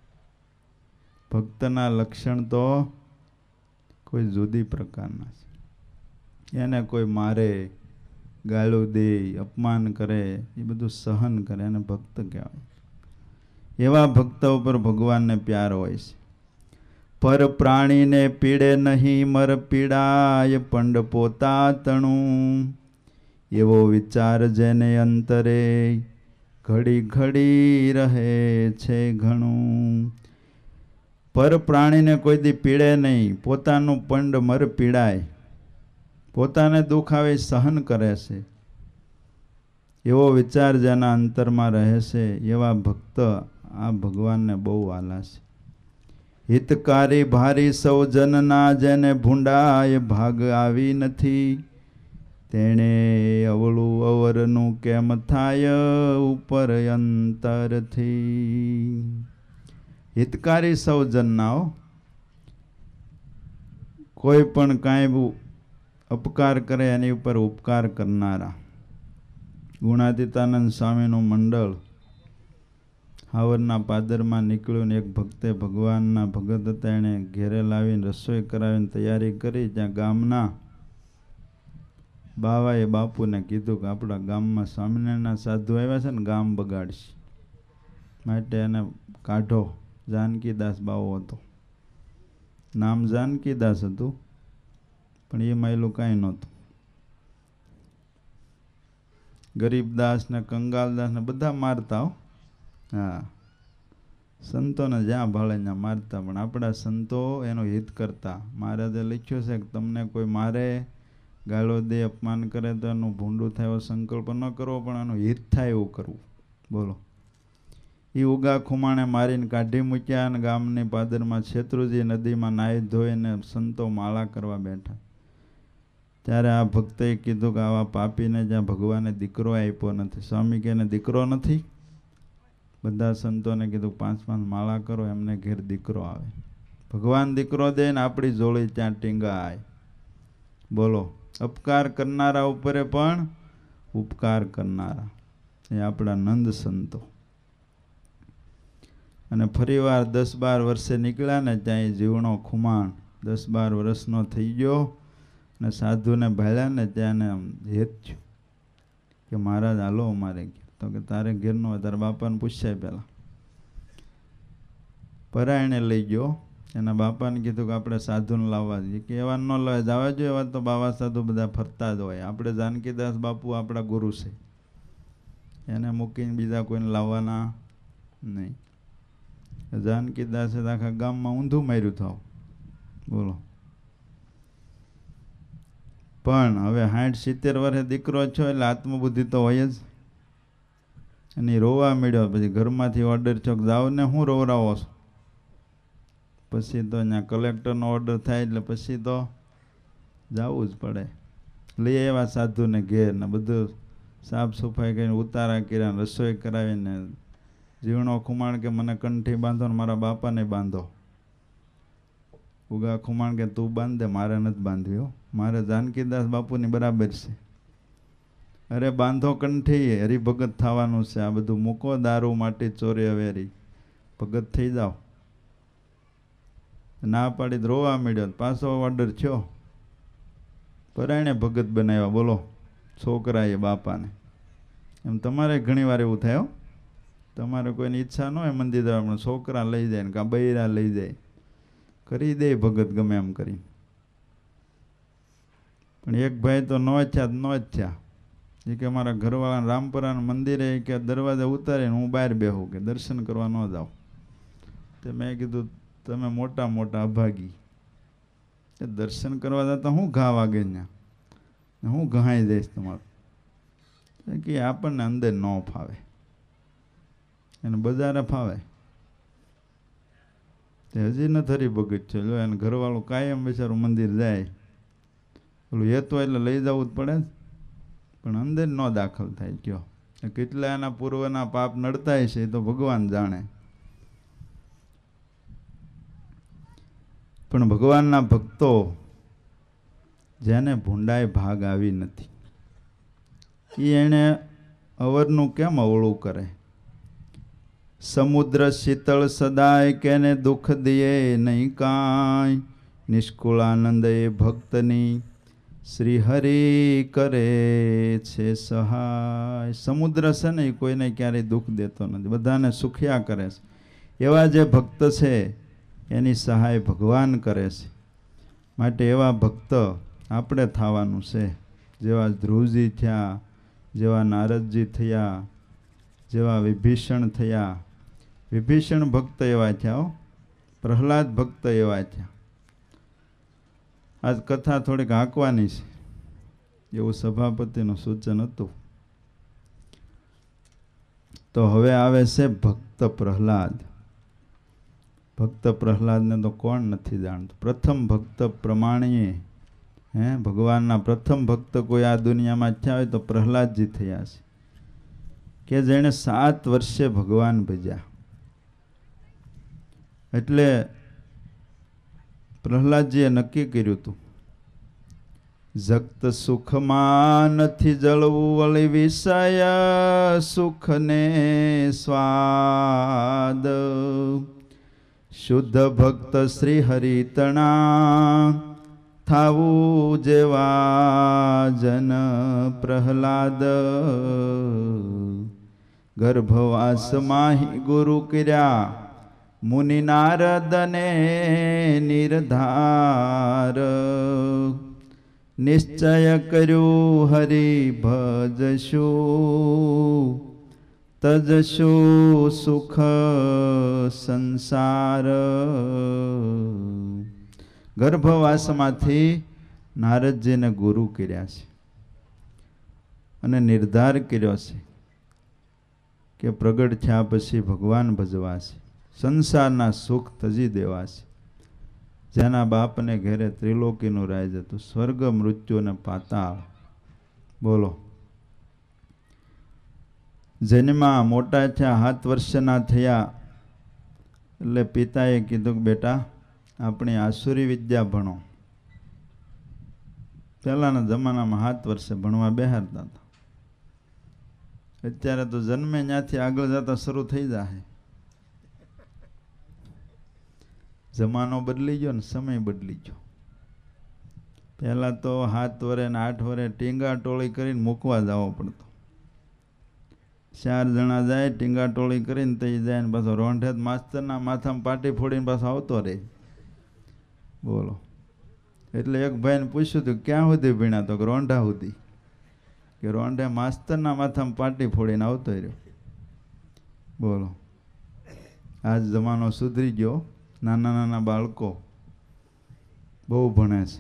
ભક્તના લક્ષણ તો કોઈ જુદી પ્રકારના છે. એને કોઈ મારે, ગાળું દે, અપમાન કરે, એ બધું સહન કરે, એને ભક્ત કહેવાય. એવા ભક્ત ઉપર ભગવાનને પ્યાર હોય છે. પર પ્રાણીને પીડે નહીં મર પીડાય પંડ પોતા તણું. એવો વિચાર જેને અંતરે ઘડી ઘડી રહે છે ઘણું. પર પ્રાણીને કોઈ દી પીડે નહીં, પોતાનું પંડ મર પીડાય, પોતાને દુઃખ આવે સહન કરે છે. એવો વિચાર જેના અંતરમાં રહે છે, એવા ભક્ત આ ભગવાનને બહુ વાલા છે. હિતકારી ભારી સૌ જનના જેને ભૂંડાય ભાગ આવી નથી, તેણે અવળું અવરનું કેમ થાય ઉપર અંતરથી. હિતકારી સૌ જનનાઓ, કોઈ પણ કાંઈ અપકાર કરે એની ઉપર ઉપકાર કરનારા. ગુણાતીતાનંદ સ્વામીનું મંડળ હાવરના પાદરમાં નીકળ્યું ને એક ભક્તે ભગવાનના ભગત હતા, એણે ઘેરે લાવીને રસોઈ કરાવીને તૈયારી કરી. ત્યાં ગામના બાવાએ બાપુને કીધું કે આપણા ગામમાં સ્વામિનારાયણના સાધુ આવ્યા છે ને, ગામ બગાડશે, માટે એને કાઢો. જાનકીદાસ બાવો હતો, નામ જાનકીદાસ હતું, પણ એ માયલું કાંઈ નહોતું. ગરીબદાસ ને કંગાલદાસ ને બધા મારતા. હા, સંતોને જ્યાં ભાળે ત્યાં મારતા, પણ આપણા સંતો એનું હિત કરતા. મહારાજે લખ્યું છે કે તમને કોઈ મારે, ગાળો દે, અપમાન કરે તો એનું ભૂંડું થાય એવો સંકલ્પ ન કરવો, પણ એનું હિત થાય એવું કરવું. બોલો, એ ઉગા ખુમાણે મારીને કાઢી મૂક્યા અને ગામની પાદરમાં શેત્રુજી નદીમાં નાહી ધોઈને સંતો માળા કરવા બેઠા. ત્યારે આ ભક્તએ કીધું કે આવા પાપીને જ્યાં ભગવાને દીકરો આપ્યો નથી. સ્વામી કે એને દીકરો નથી? બધા સંતોને કીધું પાંચ પાંચ માળા કરો, એમને ઘેર દીકરો આવે. ભગવાન દીકરો દે ને આપણી જોડી ત્યાં ટીંગાય. બોલો, અપકાર કરનારા ઉપરે પણ ઉપકાર કરનારા એ આપણા નંદ સંતો. અને ફરીવાર દસ બાર વર્ષે નીકળ્યા ને, ત્યાં એ જીવણો ખુમાણ દસ બાર વર્ષનો થઈ ગયો ને સાધુને ભાળ્યા ને, ત્યાં ને હેત થયું કે મહારાજ હાલો અમારે ઘેર. તો કે તારે ઘેરનો, તારા બાપાને પૂછાય પહેલાં. પરાયણે લઈ ગયો એના બાપાને કીધું કે આપણે સાધુને લાવવા જોઈએ કે એવા ન લાવે જવા જોઈએ. એવા તો બાવા સાધુ બધા ફરતા જ હોય. આપણે જાનકીદાસ બાપુ આપણા ગુરુ છે, એને મૂકીને બીજા કોઈને લાવવાના નહીં. જાનકીદાસે આખા ગામમાં ઊંધું માર્યું થાવ બોલો. પણ હવે સાઠ સિત્તેર વર્ષે દીકરો છો એટલે આત્મબુદ્ધિ તો હોય જ. અને રોવા મળ્યો. પછી ઘરમાંથી ઓર્ડર છો કે જાઓ ને હું રોવરાવો છો. પછી તો અહીંયા કલેક્ટરનો ઓર્ડર થાય એટલે પછી તો જવું જ પડે. લઈ આવ્યા સાધુને ઘેર ને બધું સાફ સફાઈ કરીને ઉતારા કર્યા, રસોઈ કરાવીને જીવણો ખુમાણ કે મને કંઠી બાંધો ને મારા બાપાને બાંધો. ઉગા ખુમાણ કે તું બાંધે, મારે નથી બાંધ્યો, મારે જાનકીદાસ બાપુની બરાબર છે. અરે બાંધો કંઠી, હરિભગત થવાનું છે. આ બધું મૂકો, દારૂ માટી ચોરી અવેરી, ભગત થઈ જાઓ. ના પાડી રોવા મળ્યો. પાછો ઓર્ડર થયો, પરાયણે ભગત બનાવ્યા બોલો છોકરાએ બાપાને. એમ તમારે ઘણી વાર એવું થાય. તમારે કોઈની ઈચ્છા ન હોય મંદિર જવા, છોકરા લઈ જાય ને કાં બૈરા લઈ જાય, કરી દે ભગત ગમે એમ કરી. પણ એક ભાઈ તો નો થયા નો જ થયા. એ કે મારા ઘરવાળા રામપરાના મંદિરે કે દરવાજા ઉતારીને હું બહાર બેહું કે દર્શન કરવા ન જાઉં. તે મેં કીધું તમે મોટા મોટા અભાગી, દર્શન કરવા જતા હું ઘા વાગે ત્યાં, હું ઘાઈ જઈશ તમારું. કે આપણને અંદર ન ફાવે, એને બજારે ફાવે. તે હજી ન થરી ભગત છે. જો એને ઘરવાળું કાયમ બિચારું મંદિર જાય, ઓલું હેતો એટલે લઈ જવું જ પડે, પણ અંદર ન દાખલ થાય. કયો કેટલા એના પૂર્વના પાપ નડતા છે એ તો ભગવાન જાણે. પણ ભગવાનના ભક્તો જેને ભૂંડાય ભાગ આવી નથી, એ એણે અવરનું કેમ અવળું કરે. સમુદ્ર શીતળ સદાય કેને દુઃખ દિયે નહીં કાંઈ, નિષ્કુળ આનંદ એ ભક્તની શ્રી હરિ કરે છે સહાય. સમુદ્ર છે ને એ કોઈને ક્યારેય દુઃખ દેતો નથી, બધાને સુખિયા કરે છે. એવા જે ભક્ત છે એની સહાય ભગવાન કરે છે. માટે એવા ભક્ત આપણે થવાનું છે. જેવા ધ્રુવજી થયા, જેવા નારદજી થયા, જેવા વિભીષણ થયા. વિભીષણ ભક્ત એવા થયા, પ્રહલાદ ભક્ત એવા થયા. આજ કથા થોડીક હાંકવાની છે એવું સભાપતિનું સૂચન હતું. તો હવે આવે છે ભક્ત પ્રહલાદ. ભક્ત પ્રહલાદને તો કોણ નથી જાણતું. પ્રથમ ભક્ત પ્રમાણીએ હે ભગવાનના પ્રથમ ભક્ત કોઈ આ દુનિયામાં થયા હોય તો પ્રહલાદજી થયા છે, કે જેણે સાત વર્ષે ભગવાન ભજ્યા. એટલે પ્રહલાદજીએ નક્કી કર્યું હતું, જગત સુખમાં નથી જળવું વળી વિષય સુખને સ્વાદ. શુદ્ધ ભક્ત શ્રી હરિતણા થાવું જેવા જન પ્રહલાદ. ગર્ભવાસમાં ગુરુ કર્યા મુનિ નારદને નિર્ધાર. નિશ્ચય કર્યું હરિ ભજશું, તજશું સુખ સંસાર. ગર્ભવાસમાંથી નારદજીને ગુરુ કર્યા છે અને નિર્ધાર કર્યો છે કે પ્રગટ થયા પછી ભગવાન ભજવા છે, સંસારના સુખ તજી દેવા છે. જેના બાપને ઘેરે ત્રિલોકીનું રાજ હતું, સ્વર્ગ મૃત્યુ અને પાતાળ. બોલો, જન્મા મોટા થયા, સાત વર્ષના થયા એટલે પિતાએ કીધું કે બેટા આપણી આસુરી વિદ્યા ભણો. પહેલાના જમાનામાં સાત વર્ષે ભણવા બેહારતા હતા. અત્યારે તો જન્મે ત્યાંથી આગળ જતા શરૂ થઈ જાય. જમાનો બદલી ગયો ને સમય બદલી ગયો. પહેલાં તો સાત વરે ને આઠ વરે ટીંગા ટોળી કરીને મૂકવા જવો પડતો. ચાર જણા જાય ટીંગા ટોળી કરીને તઈ જાય ને પાછો રોંઢેત માસ્તરના માથામાં પાટી ફોડીને પાછો આવતો રહે. બોલો. એટલે એક ભાઈને પૂછ્યું હતું ક્યાં સુધી ભીણા, તો કે રોંઢા સુધી. કે રોંઢે માસ્તરના માથામાં પાટી ફોડીને આવતો રહ્યો. બોલો. આજ જમાનો સુધરી ગયો. નાના નાના બાળકો બહુ ભણે છે,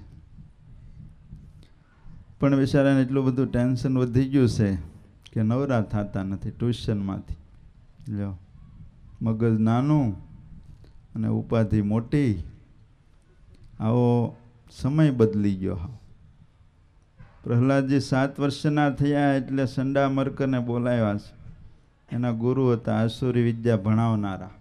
પણ બિચારાને એટલું બધું ટેન્શન વધી ગયું છે કે નવરા થતા નથી ટ્યુશનમાંથી. લ્યો, મગજ નાનું અને ઉપાધિ મોટી. આવો સમય બદલી ગયો. હા, પ્રહલાદજી સાત વર્ષના થયા એટલે સંડા મર્કને બોલાવ્યા છે. એના ગુરુ હતા આસુરી વિદ્યા ભણાવનારા.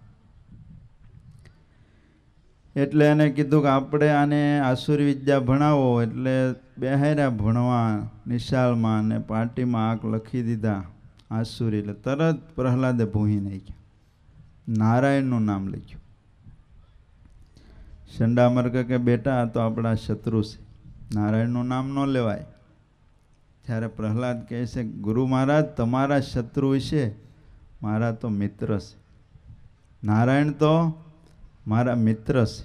એટલે એને કીધું કે આપણે આને આસુરી વિદ્યા ભણાવો. એટલે બેહાર્યા ભણવા નિશાળમાં ને પાટીમાં આંખ લખી દીધા આસુરી. એટલે તરત પ્રહલાદે ભૂહી નાખ્યા, નારાયણનું નામ લખ્યું. સંડામર્ક કે બેટા આ તો આપણા શત્રુ છે, નારાયણનું નામ ન લેવાય. ત્યારે પ્રહલાદ કહે છે ગુરુ મહારાજ તમારા શત્રુ છે, મારા તો મિત્ર છે. નારાયણ તો મારા મિત્ર છે.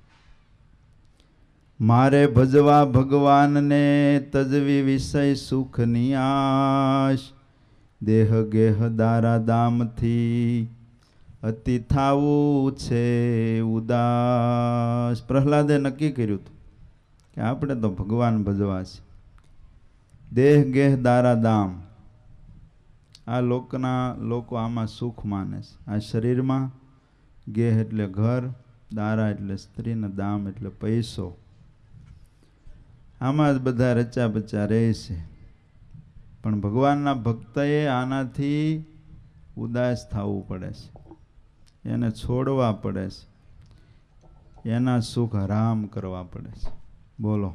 મારે ભજવા ભગવાનને તજવી વિષય સુખની આશ. દેહ ગેહ દારા દામથી અતિ થાવું છે ઉદાસ. પ્રહલાદે નક્કી કર્યું હતું કે આપણે તો ભગવાન ભજવા છે. દેહ ગેહ દારા દામ, આ લોકના લોકો આમાં સુખ માને છે. આ શરીરમાં ગેહ એટલે ઘર, દારા એટલે સ્ત્રી ને દામ એટલે પૈસો. આમાં જ બધા રચા બચા રહે છે. પણ ભગવાનના ભક્તએ આનાથી ઉદાસ થવું પડે છે, એને છોડવા પડે છે, એના સુખ હરામ કરવા પડે છે. બોલો.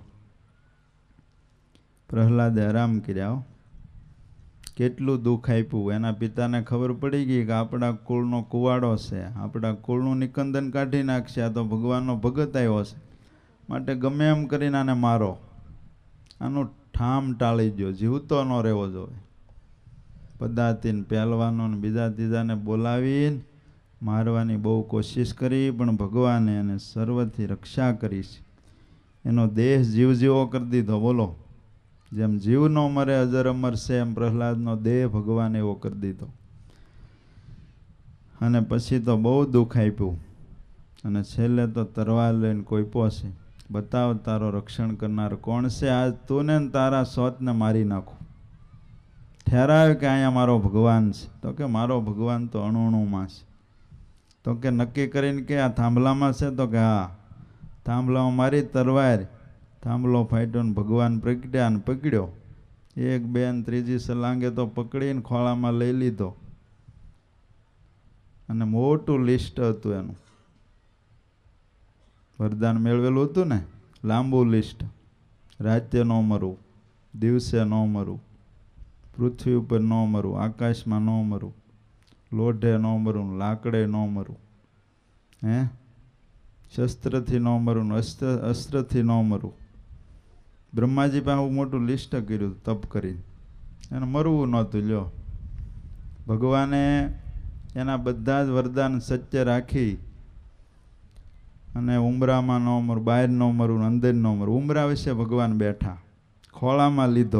પ્રહલાદે હરામ કર્યા. કેટલું દુઃખ આપ્યું. એના પિતાને ખબર પડી ગઈ કે આપણા કુળનો કુવાડો છે, આપણા કુળનું નિકંદન કાઢી નાખશે, આ તો ભગવાનનો ભગત આવ્યો છે, માટે ગમે એમ કરીને આને મારો. આનું ઠામ ટાળી દો, જીવતો ન રહેવો જોઈએ. પદાતીને પહેલવાનો ને બીજા ત્રીજાને બોલાવીને મારવાની બહુ કોશિશ કરી, પણ ભગવાને એને સર્વથી રક્ષા કરી છે. એનો દેહ જીવ જીવો કરી દીધો. બોલો. જેમ જીવ નો મરે અજર અમર છે, એમ પ્રહલાદનો દેહ ભગવાન એવો કરી દીધો. અને પછી તો બહુ દુઃખ આપ્યું. અને છેલ્લે તો તરવાર લઈને કોઈપો છે, બતાવ તારો રક્ષણ કરનાર કોણ છે, આજ તું ને તારા સોતને મારી નાખું. ઠેરાવે કે અહીંયા મારો ભગવાન છે. તો કે મારો ભગવાન તો અણુણુમાં છે. તો કે નક્કી કરીને કે આ થાંભલામાં છે. તો કે હા, થાંભલામાં મારી તરવાર. થાંભલો ફાટ્યો ને ભગવાન પ્રગટ્યા ને પકડ્યો. એક બેન ત્રીજી સલાંગે તો પકડીને ખોળામાં લઈ લીધો. અને મોટું લિસ્ટ હતું એનું, વરદાન મેળવેલું હતું ને, લાંબુ લિસ્ટ. રાતે ન મરવું, દિવસે ન મરવું, પૃથ્વી ઉપર ન મરવું, આકાશમાં ન મરવું, લોઢે ન મરવું, લાકડે ન મરવું, હે શસ્ત્રથી ન મરવું, અસ્ત્ર અસ્ત્રથી ન મરવું. બ્રહ્માજી પાસે મોટું લિસ્ટ કર્યું તપ કરીને. એને મરવું નહોતું. લ્યો, ભગવાને એના બધા જ વરદાન સત્ય રાખી અને ઉમરામાં ન મરવું, બહાર ન મરવું, અંદર ન મરવું. ઉમરા વિશે ભગવાન બેઠા, ખોળામાં લીધો.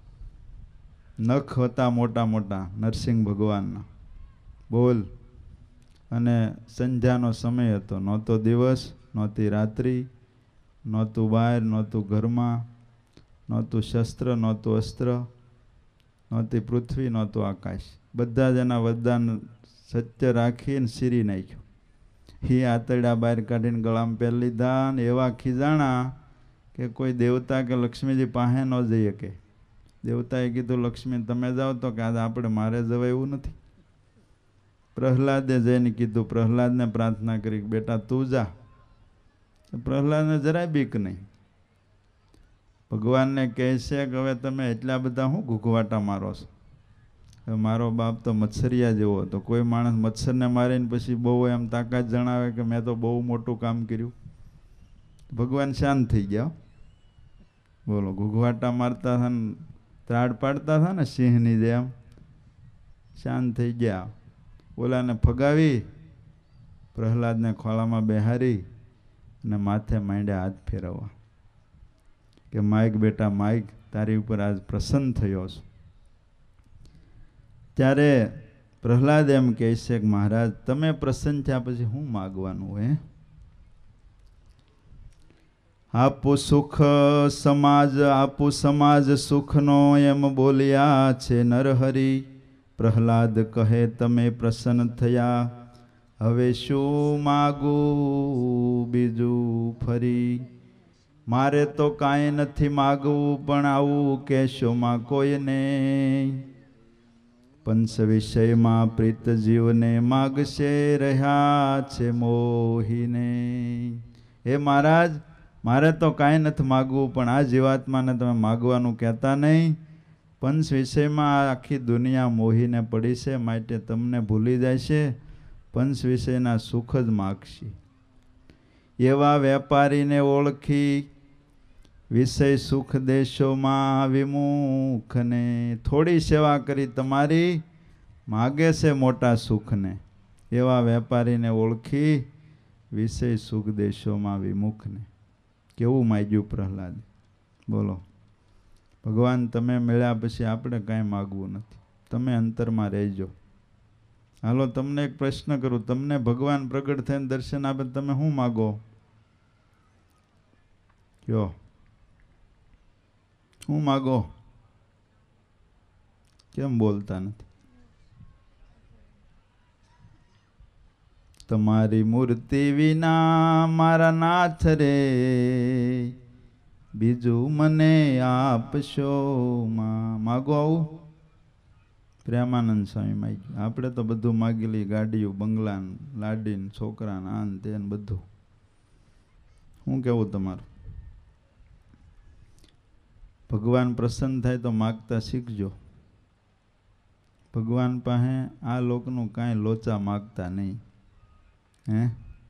નખ હતા મોટા મોટા નરસિંહ ભગવાનના. બોલ. અને સંધ્યાનો સમય હતો, નહોતો દિવસ, નહોતી રાત્રિ, નહોતું બહાર, નહોતું ઘરમાં, નહોતું શસ્ત્ર, નહોતું અસ્ત્ર, નહોતી પૃથ્વી, નહોતું આકાશ. બધા જ એના વરદાન સત્ય રાખીને સીરી નાખ્યું. એ આતરડા બહાર કાઢીને ગળામાં પહેરી લીધા ને એવા ખીજાણા કે કોઈ દેવતા કે લક્ષ્મીજી પાસે ન જઈ શકે. દેવતાએ કીધું લક્ષ્મી તમે જાઓ. તો કે આજે આપણે મારે જવાય એવું નથી. પ્રહલાદે જઈને કીધું, પ્રહલાદને પ્રાર્થના કરી બેટા તું જા. પ્રહલાદને જરાય બીક નહીં. ભગવાનને કહે છે કે હવે તમે એટલા બધા શું ઘૂઘવાટા મારો છો? હવે મારો બાપ તો મચ્છરિયા જેવો હતો. કોઈ માણસ મચ્છરને મારીને પછી બહુ એમ તાકાત જણાવે કે મેં તો બહુ મોટું કામ કર્યું. ભગવાન શાંત થઈ ગયા. બોલો. ઘૂઘવાટા મારતા હતા ને ત્રાડ પાડતા હતા ને સિંહની જેમ, શાંત થઈ ગયા. ઓલાને ફગાવી પ્રહલાદને ખોળામાં બેહારી અને માથે માંડ્યા હાથ ફેરવવા કે માઈક બેટા માઈક, તારી ઉપર આજ પ્રસન્ન થયો છું. ત્યારે પ્રહલાદ એમ કહે છે કે મહારાજ, તમે પ્રસન્ન થયા પછી શું માગવાનું હે? આપો સુખ સમાજ, આપો સમાજ સુખનો એમ બોલ્યા છે નરહરિ. પ્રહલાદ કહે તમે પ્રસન્ન થયા, હવે શું માગું બીજું ફરી? મારે તો કાંઈ નથી માગવું, પણ આવું કહેશો માં કોઈને. પંચ વિષયમાં પ્રીત જીવને માગશે રહ્યા છે મોહીને. હે મહારાજ, મારે તો કાંઈ નથી માગવું, પણ આ જીવાત્માને તમે માગવાનું કહેતા નહીં. પંચ વિષયમાં આખી દુનિયા મોહીને પડી છે, માટે તમને ભૂલી જાય છે. પંચ વિષયના સુખ જ માગશે. એવા વેપારીને ઓળખી વિષય સુખ દેશોમાં વિમુખને. થોડી સેવા કરી તમારી, માગે છે મોટા સુખને. એવા વેપારીને ઓળખી વિષય સુખ દેશોમાં વિમુખને. કેવું માગ્યું પ્રહલાદ? બોલો. ભગવાન તમે મળ્યા પછી આપણે કાંઈ માગવું નથી, તમે અંતરમાં રહેજો. હાલો તમને એક પ્રશ્ન કરું, તમને ભગવાન પ્રગટ થઈને દર્શન આપે, તમે શું માગો? કયો શું માગો? કેમ બોલતા નથી? તમારી મૂર્તિ વિના મારા નાથ રે, બીજું મને આપશો માં. માગો આવું? પ્રેમાનંદ સ્વામી માગ્યું. આપણે તો બધું માગી લઈ, ગાડીઓ, બંગલા, લાડીન, છોકરા, આન તેન બધું. શું કેવું તમારું? ભગવાન પ્રસન્ન થાય તો માગતા શીખજો. ભગવાન પાસે આ લોકનું કાંઈ લોચા માગતા નહીં. હે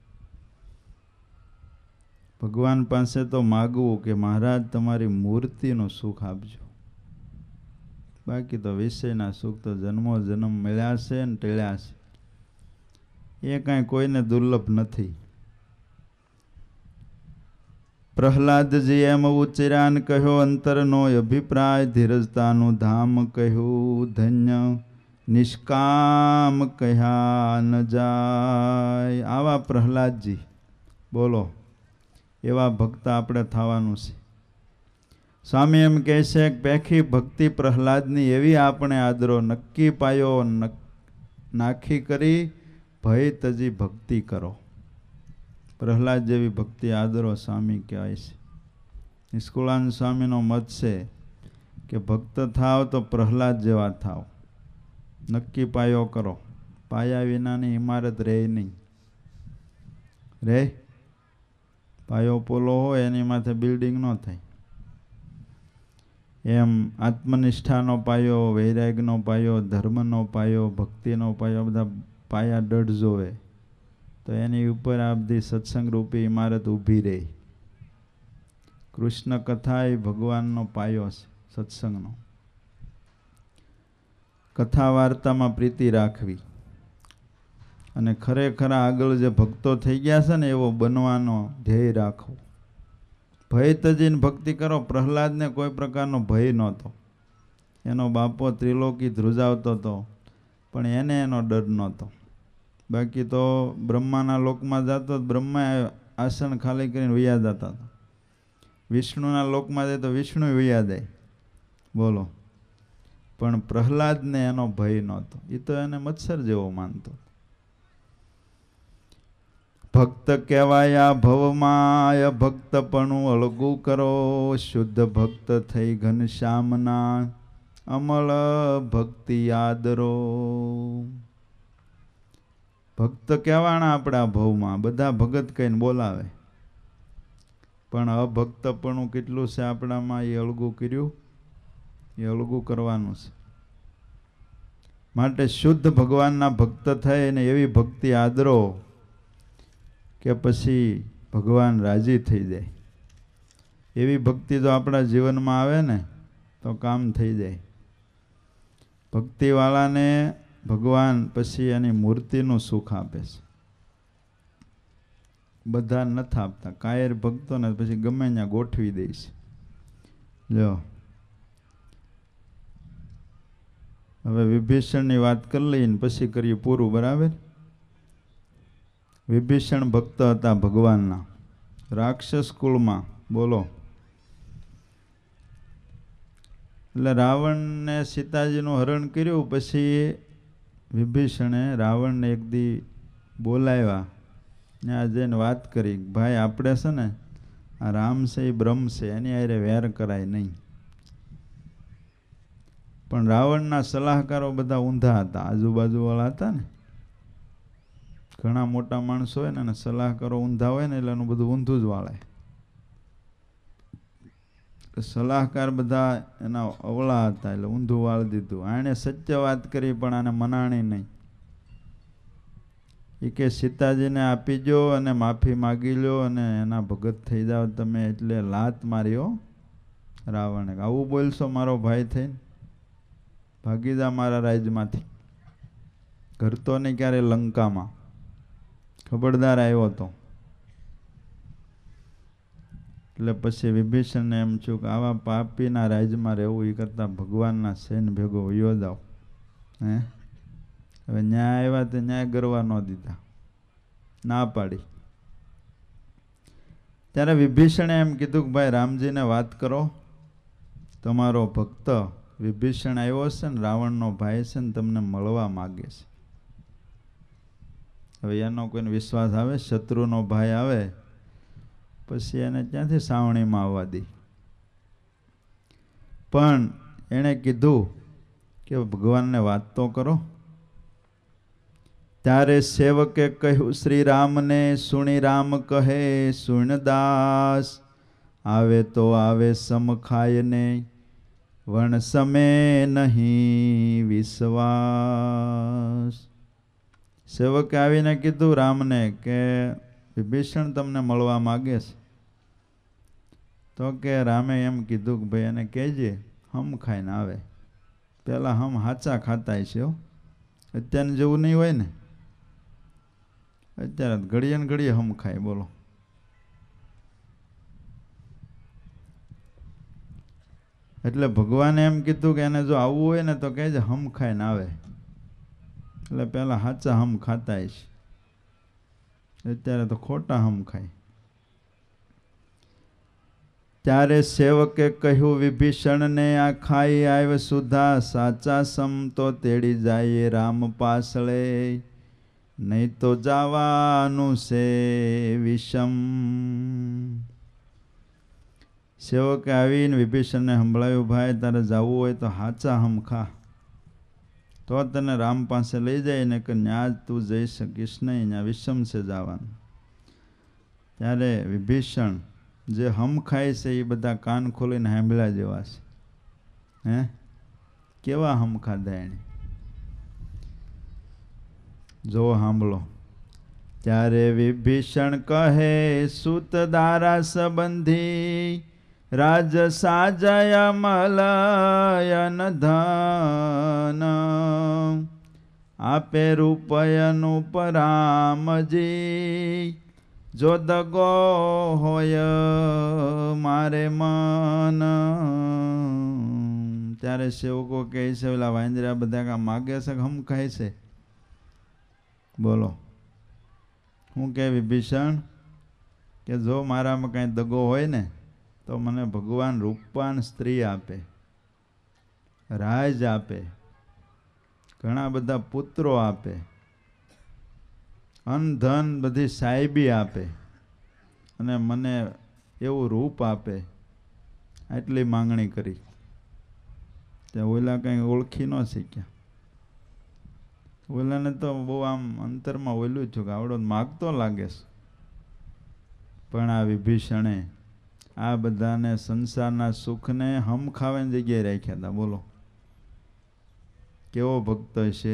ભગવાન પાસે તો માગવું કે મહારાજ તમારી મૂર્તિનું સુખ આપજો. બાકી તો વિષયના સુખ તો જન્મો જન્મ મળ્યા છે ને ટેળ્યા છે, એ કાંઈ કોઈને દુર્લભ નથી. પ્રહલાદજી એમ ઉચ્ચરાન કહ્યો અંતરનો અભિપ્રાય, ધીરજતાનું ધામ કહ્યું ધન્ય, નિષ્કામ કહ્યા ન જાય. આવા પ્રહલાદજી, બોલો, એવા ભક્ત આપણે થવાનું છે. સ્વામી એમ કહે છે કે પેખી ભક્તિ પ્રહલાદની એવી આપણે આદરો, નક્કી પાયો નાખી કરી ભય તજી ભક્તિ કરો. પ્રહલાદ જેવી ભક્તિ આદરો સ્વામી કહેવાય છે. નિષ્કુળાનંદ સ્વામીનો મત છે કે ભક્ત થાવ તો પ્રહલાદ જેવા થાવ. નક્કી પાયો કરો, પાયા વિનાની ઇમારત રહે નહીં. રહે? પાયો પોલો હોય એની માથે બિલ્ડિંગ ન થાય. એમ આત્મનિષ્ઠાનો પાયો, વૈરાગ્યનો પાયો, ધર્મનો પાયો, ભક્તિનો પાયો, બધા પાયા દઢ જોવે તો એની ઉપર આ બધી સત્સંગ રૂપી ઇમારત ઊભી રહે. કૃષ્ણ કથા એ ભગવાનનો પાયો છે, સત્સંગનો. કથા વાર્તામાં પ્રીતિ રાખવી અને ખરેખર આગળ જે ભક્તો થઈ ગયા છે ને એવો બનવાનો ધ્યેય રાખવો. ભય તજીને ભક્તિ કરો. પ્રહલાદને કોઈ પ્રકારનો ભય નહોતો. એનો બાપો ત્રિલોકી ધ્રુજાવતો હતો, પણ એને એનો ડર નહોતો. બાકી તો બ્રહ્માના લોકમાં જતો, બ્રહ્મા આસન ખાલી કરીને વૈયા જતા હતા. વિષ્ણુના લોકમાં જાય તો વિષ્ણુ વૈયા જાય. બોલો. પણ પ્રહલાદને એનો ભય નહોતો. એ તો એને મચ્છર જેવો માનતો. ભક્ત કહેવાયા ભવમાં, ભક્તપણું અળગું કરો. શુદ્ધ ભક્ત થઈ ઘનશ્યામના, અમળ ભક્તિ આદરો. ભક્ત કહેવાના આપણા ભવમાં, બધા ભગત કહીને બોલાવે, પણ અભક્તપણું કેટલું છે આપણામાં એ અળગું કર્યું, એ અળગું કરવાનું છે. માટે શુદ્ધ ભગવાનના ભક્ત થઈને એવી ભક્તિ આદરો કે પછી ભગવાન રાજી થઈ જાય. એવી ભક્તિ જો આપણા જીવનમાં આવે ને તો કામ થઈ જાય. ભક્તિવાળાને ભગવાન પછી એની મૂર્તિનું સુખ આપે છે. બધા નથી આપતા. કાયર ભક્તોને પછી ગમે ત્યાં ગોઠવી દઈશ. જો હવે વિભીષણની વાત કરી લઈને પછી કરીએ પૂરું, બરાબર? વિભીષણ ભક્ત હતા ભગવાનના, રાક્ષસ કુળમાં. બોલો. એટલે રાવણને સીતાજીનું હરણ કર્યું પછી વિભીષણે રાવણને એક દી બોલાવ્યા, ત્યાં જઈને વાત કરી, ભાઈ આપણે છે ને આ રામ છે એ બ્રહ્મ છે, એની હારે વેર કરાય નહીં. પણ રાવણના સલાહકારો બધા ઊંધા હતા, આજુબાજુવાળા હતા ને, ઘણા મોટા માણસો હોય ને અને સલાહકારો ઊંધા હોય ને એટલે એનું બધું ઊંધું જ વાળે. સલાહકાર બધા એના અવળા હતા એટલે ઊંધું વાળી દીધું. આણે સત્ય વાત કરી પણ આને મનાણી નહીં. એ કે સીતાજીને આપી જો અને માફી માગી લો અને એના ભગત થઈ જાઓ તમે. એટલે લાત માર્યો રાવણે. આવું બોલશો મારો ભાઈ થઈને? ભાગી જા મારા રાજ્યમાંથી. ઘર તો નહીં ક્યારે લંકામાં. ખબરદાર આવ્યો હતો. એટલે પછી વિભીષણને એમ થયું કે આવા પાપીના રાજ્યમાં રહેવું એ કરતાં ભગવાનના સૈન્ય ભેગો વયો જાવ. હે હવે ન્યાય આવ્યા તો ન્યાય કરવા ન દીધા, ના પાડી. ત્યારે વિભીષણે એમ કીધું કે ભાઈ રામજીને વાત કરો, તમારો ભક્ત વિભીષણ આવ્યો છે ને, રાવણનો ભાઈ છે ને, તમને મળવા માગે છે. હવે એનો કોઈને વિશ્વાસ આવે? શત્રુનો ભાઈ આવે પછી એને ક્યાંથી સાવણીમાં આવવા દે? પણ એણે કીધું કે ભગવાનને વાત તો કરો. ત્યારે સેવકે કહ્યું શ્રી રામને, સુણી રામ કહે સુણદાસ, આવે તો આવે સમ ખાય ને, વણ સમે નહીં વિશ્વાસ. સેવકે આવીને કીધું રામને કે વિભીષણ તમને મળવા માગે છે. તો કે રામે એમ કીધું કે ભાઈ એને કહેજે હમ ખાઈને આવે. પહેલાં હમ હાચા ખાતા છે હો, અત્યારને જેવું નહીં હોય ને. અત્યારે ઘડીએ ને ઘડીએ હમ ખાય. બોલો. એટલે ભગવાને એમ કીધું કે એને જો આવવું હોય ને તો કહેજે હમ ખાઈને આવે. એટલે પહેલાં હાચા હમ ખાતા છે, અત્યારે તો ખોટા હમ ખાય. ત્યારે સેવકે કહ્યું વિભીષણને, આ ખાઈ આવ સુધા, સાચા સમ તો તેડી જાય રામ પાસળે, નહીં તો જવાનું છે વિષમ. સેવકે આવીને વિભીષણને સંભળાવ્યું, ભાઈ તારે જવું હોય તો હાચા હમ ખા, તો તને રામ પાસે લઈ જાય ને કે ન્યા તું જઈ શકીશ નહીં, ત્યાં વિષમ છે જવાનું. ત્યારે વિભીષણ જે હમ ખાય છે એ બધા કાન ખોલીને સાંભળ્યા જેવા છે. હે કેવા હમ ખાધા એણે, જો સાંભળો. ત્યારે વિભીષણ કહે સુત દારા સંબંધી, રાજ સાજય મલયન ધન, આપે રૂપયનું પરામજી, જો દગો હોય મારે મન. ત્યારે સેવકો કહે છે ઓલા વાંદરા બધા કા માગે છે કે હમ ખાય છે? બોલો. હું કે વિભીષણ કે જો મારામાં કાંઈ દગો હોય ને તો મને ભગવાન રૂપવાન સ્ત્રી આપે, રાજ આપે, ઘણા બધા પુત્રો આપે, અન ધન બધી સાહેબી આપે, અને મને એવું રૂપ આપે. આટલી માંગણી કરી. ત્યાં ઓલા કંઈ ઓળખી ન શીખ્યા. ઓલાને તો બહુ આમ અંતરમાં ઓલું છું કે આવડો માગતો લાગે છે. પણ આ વિભીષણે આ બધાને સંસારના સુખને હમ ખાવાની જગ્યાએ રાખ્યા હતા. બોલો કેવો ભક્ત છે.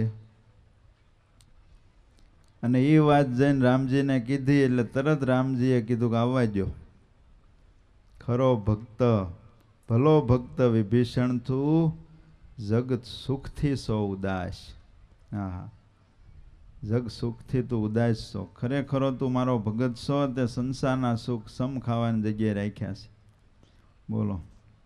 અને એ વાત જઈને રામજીને કીધી એટલે તરત રામજીએ કીધું કે આવવા દો. ખરો ભક્ત, ભલો ભક્ત વિભીષણ તું, જગત સુખથી સો ઉદાસ. હા હા, જગ સુખથી તું ઉદાસ છો, ખરેખરો તું મારો ભગત છો, તે સંસારના સુખ સમ ખાવાની જગ્યાએ રાખ્યા છે. બોલો.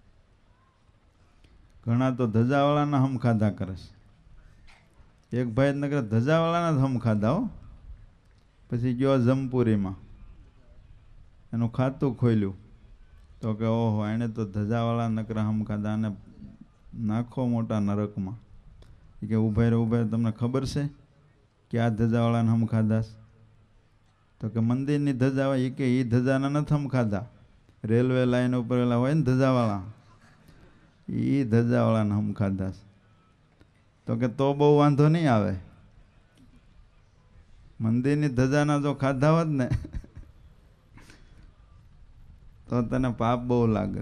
ઘણા તો ધજાવાળાના હમ ખાધા કરે છે. એક ભાઈ નગર ધજાવાળાના જ હમ ખાધા હો. પછી ગયો જમપુરીમાં, એનું ખાતું ખોલ્યું તો કે ઓહો એણે તો ધજાવાળા નકરા હમ ખાધા, અને નાખો મોટા નરકમાં. એ કે ઉભા રહે ઉભા રહે, તમને ખબર છે કે આ ધજાવાળાને હમ ખાધા? તો કે મંદિરની ધજા હોય, એ કે એ ધજાના નથી હમ ખાધા, રેલવે લાઈન ઉપર એલા હોય ને ધજાવાળા, એ ધજાવાળાને હમ ખાધા. તો કે તો બહુ વાંધો નહીં આવે, મંદિરની ધજાના જો ખાધા હોત ને તો તને પાપ બહુ લાગે.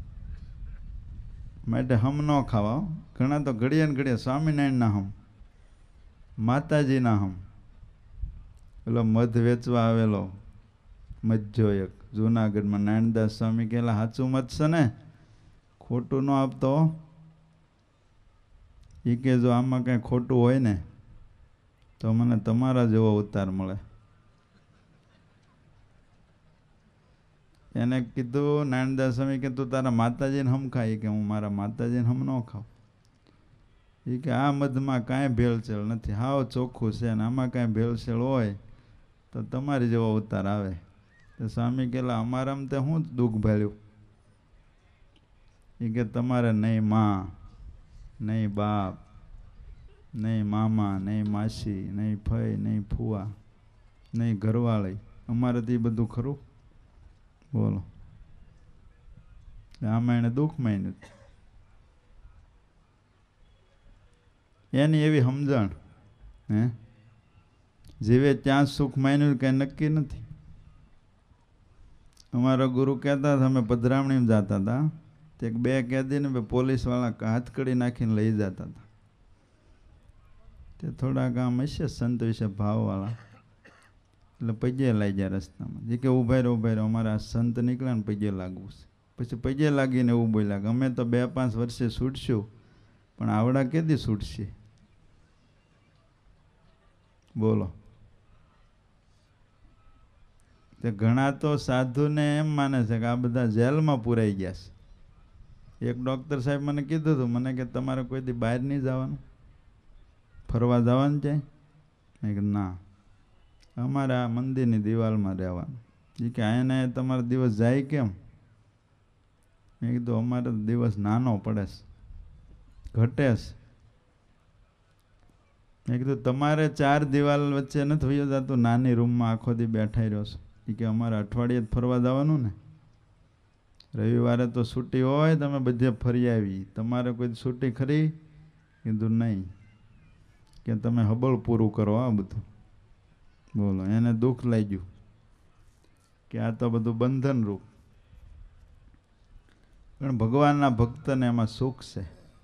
માટે હમ ન ખાવા. ઘણા તો ઘડીએ ને ઘડીએ સ્વામિનારાયણના હમ, માતાજીના હમ. પેલો મધ વેચવા આવેલો મજ્જો એક જુનાગઢમાં, નારાયણદાસ સ્વામી કહેલા સાચું મત છે ને, ખોટું ન આપતો. એ કે જો આમાં કંઈ ખોટું હોય ને તો મને તમારા જેવો ઉતાર મળે. એને કીધું નારાયણદાસ સ્વામી કે તું તારા માતાજીને હમ ખાય? કે હું મારા માતાજીને હમ ન ખાઉં. એ કે આ મધમાં કાંઈ ભેળસેળ નથી, હાવ ચોખ્ખું છે, ને આમાં કાંઈ ભેળસેળ હોય તો તમારી જેવો ઉતાર આવે. તો સ્વામી કહેલા અમારામાં તે શું દુઃખ ભાળ્યું? એ કે તમારે નહીં માં, નહીં બાપ, નહીં મામા, નહીં માસી, નહીં ફઈ, નહીં ફુવા, નહીં ઘરવાળી, અમારેથી બધું ખરું. બોલો. આમાં એને દુઃખ માન્યું. એની એવી સમજણ હે, જીવે ત્યાં સુખ માન્યું કંઈ નક્કી નથી. અમારા ગુરુ કહેતા હતા, અમે પધરામણીમાં જતા હતા, તે બે કેદીને બે પોલીસવાળા હાથકડી નાખીને લઈ જતા હતા. તે થોડાક આમ હશે સંત વિશે ભાવવાળા, એટલે પગે લાગી ગયા રસ્તામાં. જે કે ઉભા રહો ઉભા રહો, અમારા સંત નીકળ્યા ને પગે લાગવું છે. પછી પગે લાગીને એવું બોલ્યા કે અમે તો બે પાંચ વર્ષે છૂટશું, પણ આવડા કેદી છૂટશે? બોલો. તે ઘણા તો સાધુને એમ માને છે કે આ બધા જેલમાં પુરાઈ ગયા છે. એક ડૉક્ટર સાહેબ મને કીધું હતું, મને કે તમારે કોઈ દી બહાર નહીં જવાનું, ફરવા જવાનું છે? મેં કે ના, અમારે આ મંદિરની દિવાલમાં રહેવાનું. એ કે આને તમારો દિવસ જાય કેમ? મેં કીધું અમારે દિવસ નાનો પડે છે, ઘટે છે. મેં કીધું તમારે ચાર દિવાલ વચ્ચે નથી વયો જતું, નાની રૂમમાં આખો દી બેઠા રહ્યો છો. એ કે અમારે અઠવાડિયે જ ફરવા જવાનું ને, રવિવારે તો છૂટી હોય, તમે બધે ફરી આવી, તમારે કોઈ છૂટી ખરી? કીધું નહીં. કે તમે હબળ પૂરું કરો આ બધું. બોલો. એને દુઃખ લાગ્યું કે આ તો બધું બંધનરૂપ. પણ ભગવાનના ભક્તને એમાં સુખ છે.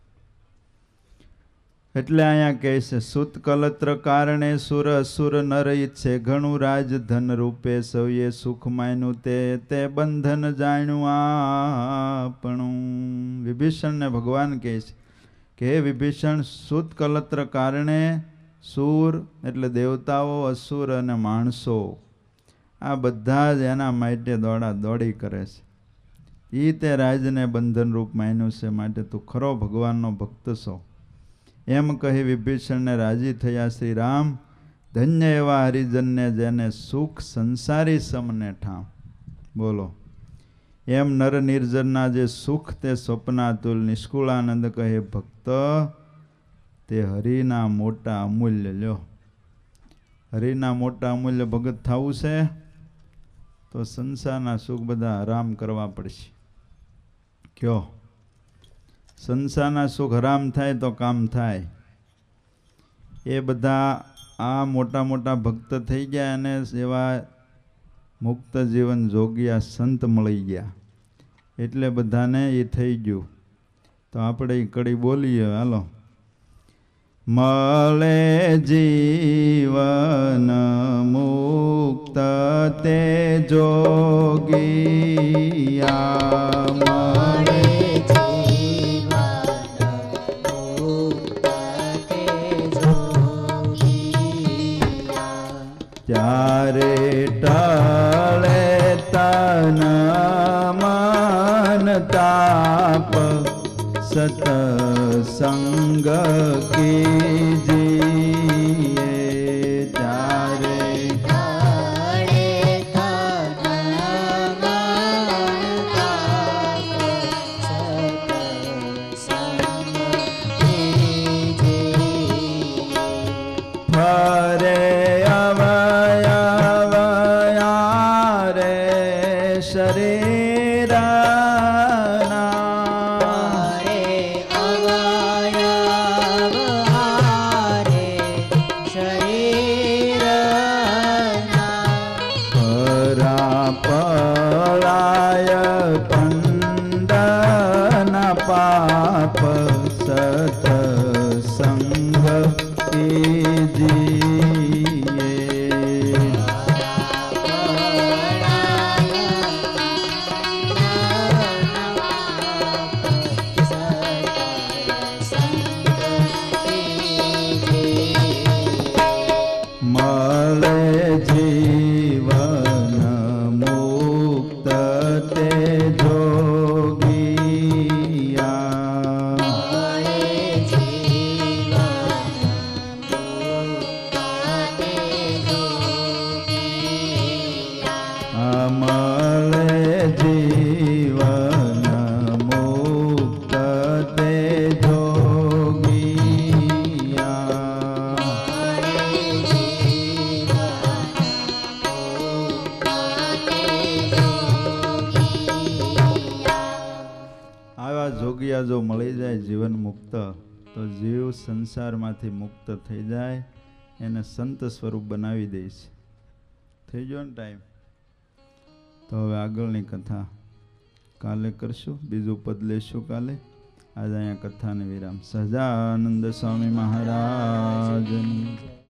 એટલે અહીંયા કહે છે, સુત કલત્ર કારણે સુર અસુર નર ઈચ્છે, ઘણું રાજ ધન રૂપે સૌએ સુખ માન્યું, તે તે બંધન જાણ્યું આપણું. વિભીષણને ભગવાન કહે છે કે હે વિભીષણ, સુત કલત્ર કારણે, સુર એટલે દેવતાઓ, અસુર અને માણસો, આ બધા જ એના માટે દોડા દોડી કરે છે. એ તે રાજને બંધનરૂપ માન્યું છે, માટે તું ખરો ભગવાનનો ભક્ત છો. એમ કહી વિભીષણને રાજી થયા શ્રી રામ. ધન્ય એવા હરિજનને જેને સુખ સંસારી સમને ઠામ. બોલો. એમ નર નિર્જનના જે સુખ તે સ્વપ્નાતુલ. નિષ્કુળાનંદ કહે ભક્ત તે હરિના મોટા અમૂલ્ય. લ્યો, હરિના મોટા અમૂલ્ય ભગત થવું છે તો સંસારના સુખ બધા હરામ કરવા પડશે. કયો સંસારના સુખ હરામ થાય તો કામ થાય. એ બધા આ મોટા મોટા ભક્ત થઈ ગયા અને એવા મુક્ત જીવન જોગ્યા સંત મળી ગયા, એટલે બધાને એ થઈ ગયું. તો આપણે એ કડી બોલીએ. હાલો. મળે જીવન મુક્ત તે જોગિયા, મળે मन ताप सतसंग कीजिए ત્યારે ફરે અવયવયા રે શરીરના પરાપલાય કંદના પાપ સતસંગ કીજીએ મળે જીવન મુક્ત તે જોગિયા મળે જીવન મુક્ત તે જોગિયા આવા જોગિયા જો મળી જાય જીવન મુક્ત તો જીવ સંસારમાંથી મુક્ત થઈ જાય એને સંત સ્વરૂપ બનાવી દે છે. થઈ ગયો ને ટાઈમ? તો હવે આગળની કથા કાલે કરશું. બીજું પદ લેશું કાલે. આજે અહીંયા કથાને વિરામ. સહજાનંદ સ્વામી મહારાજની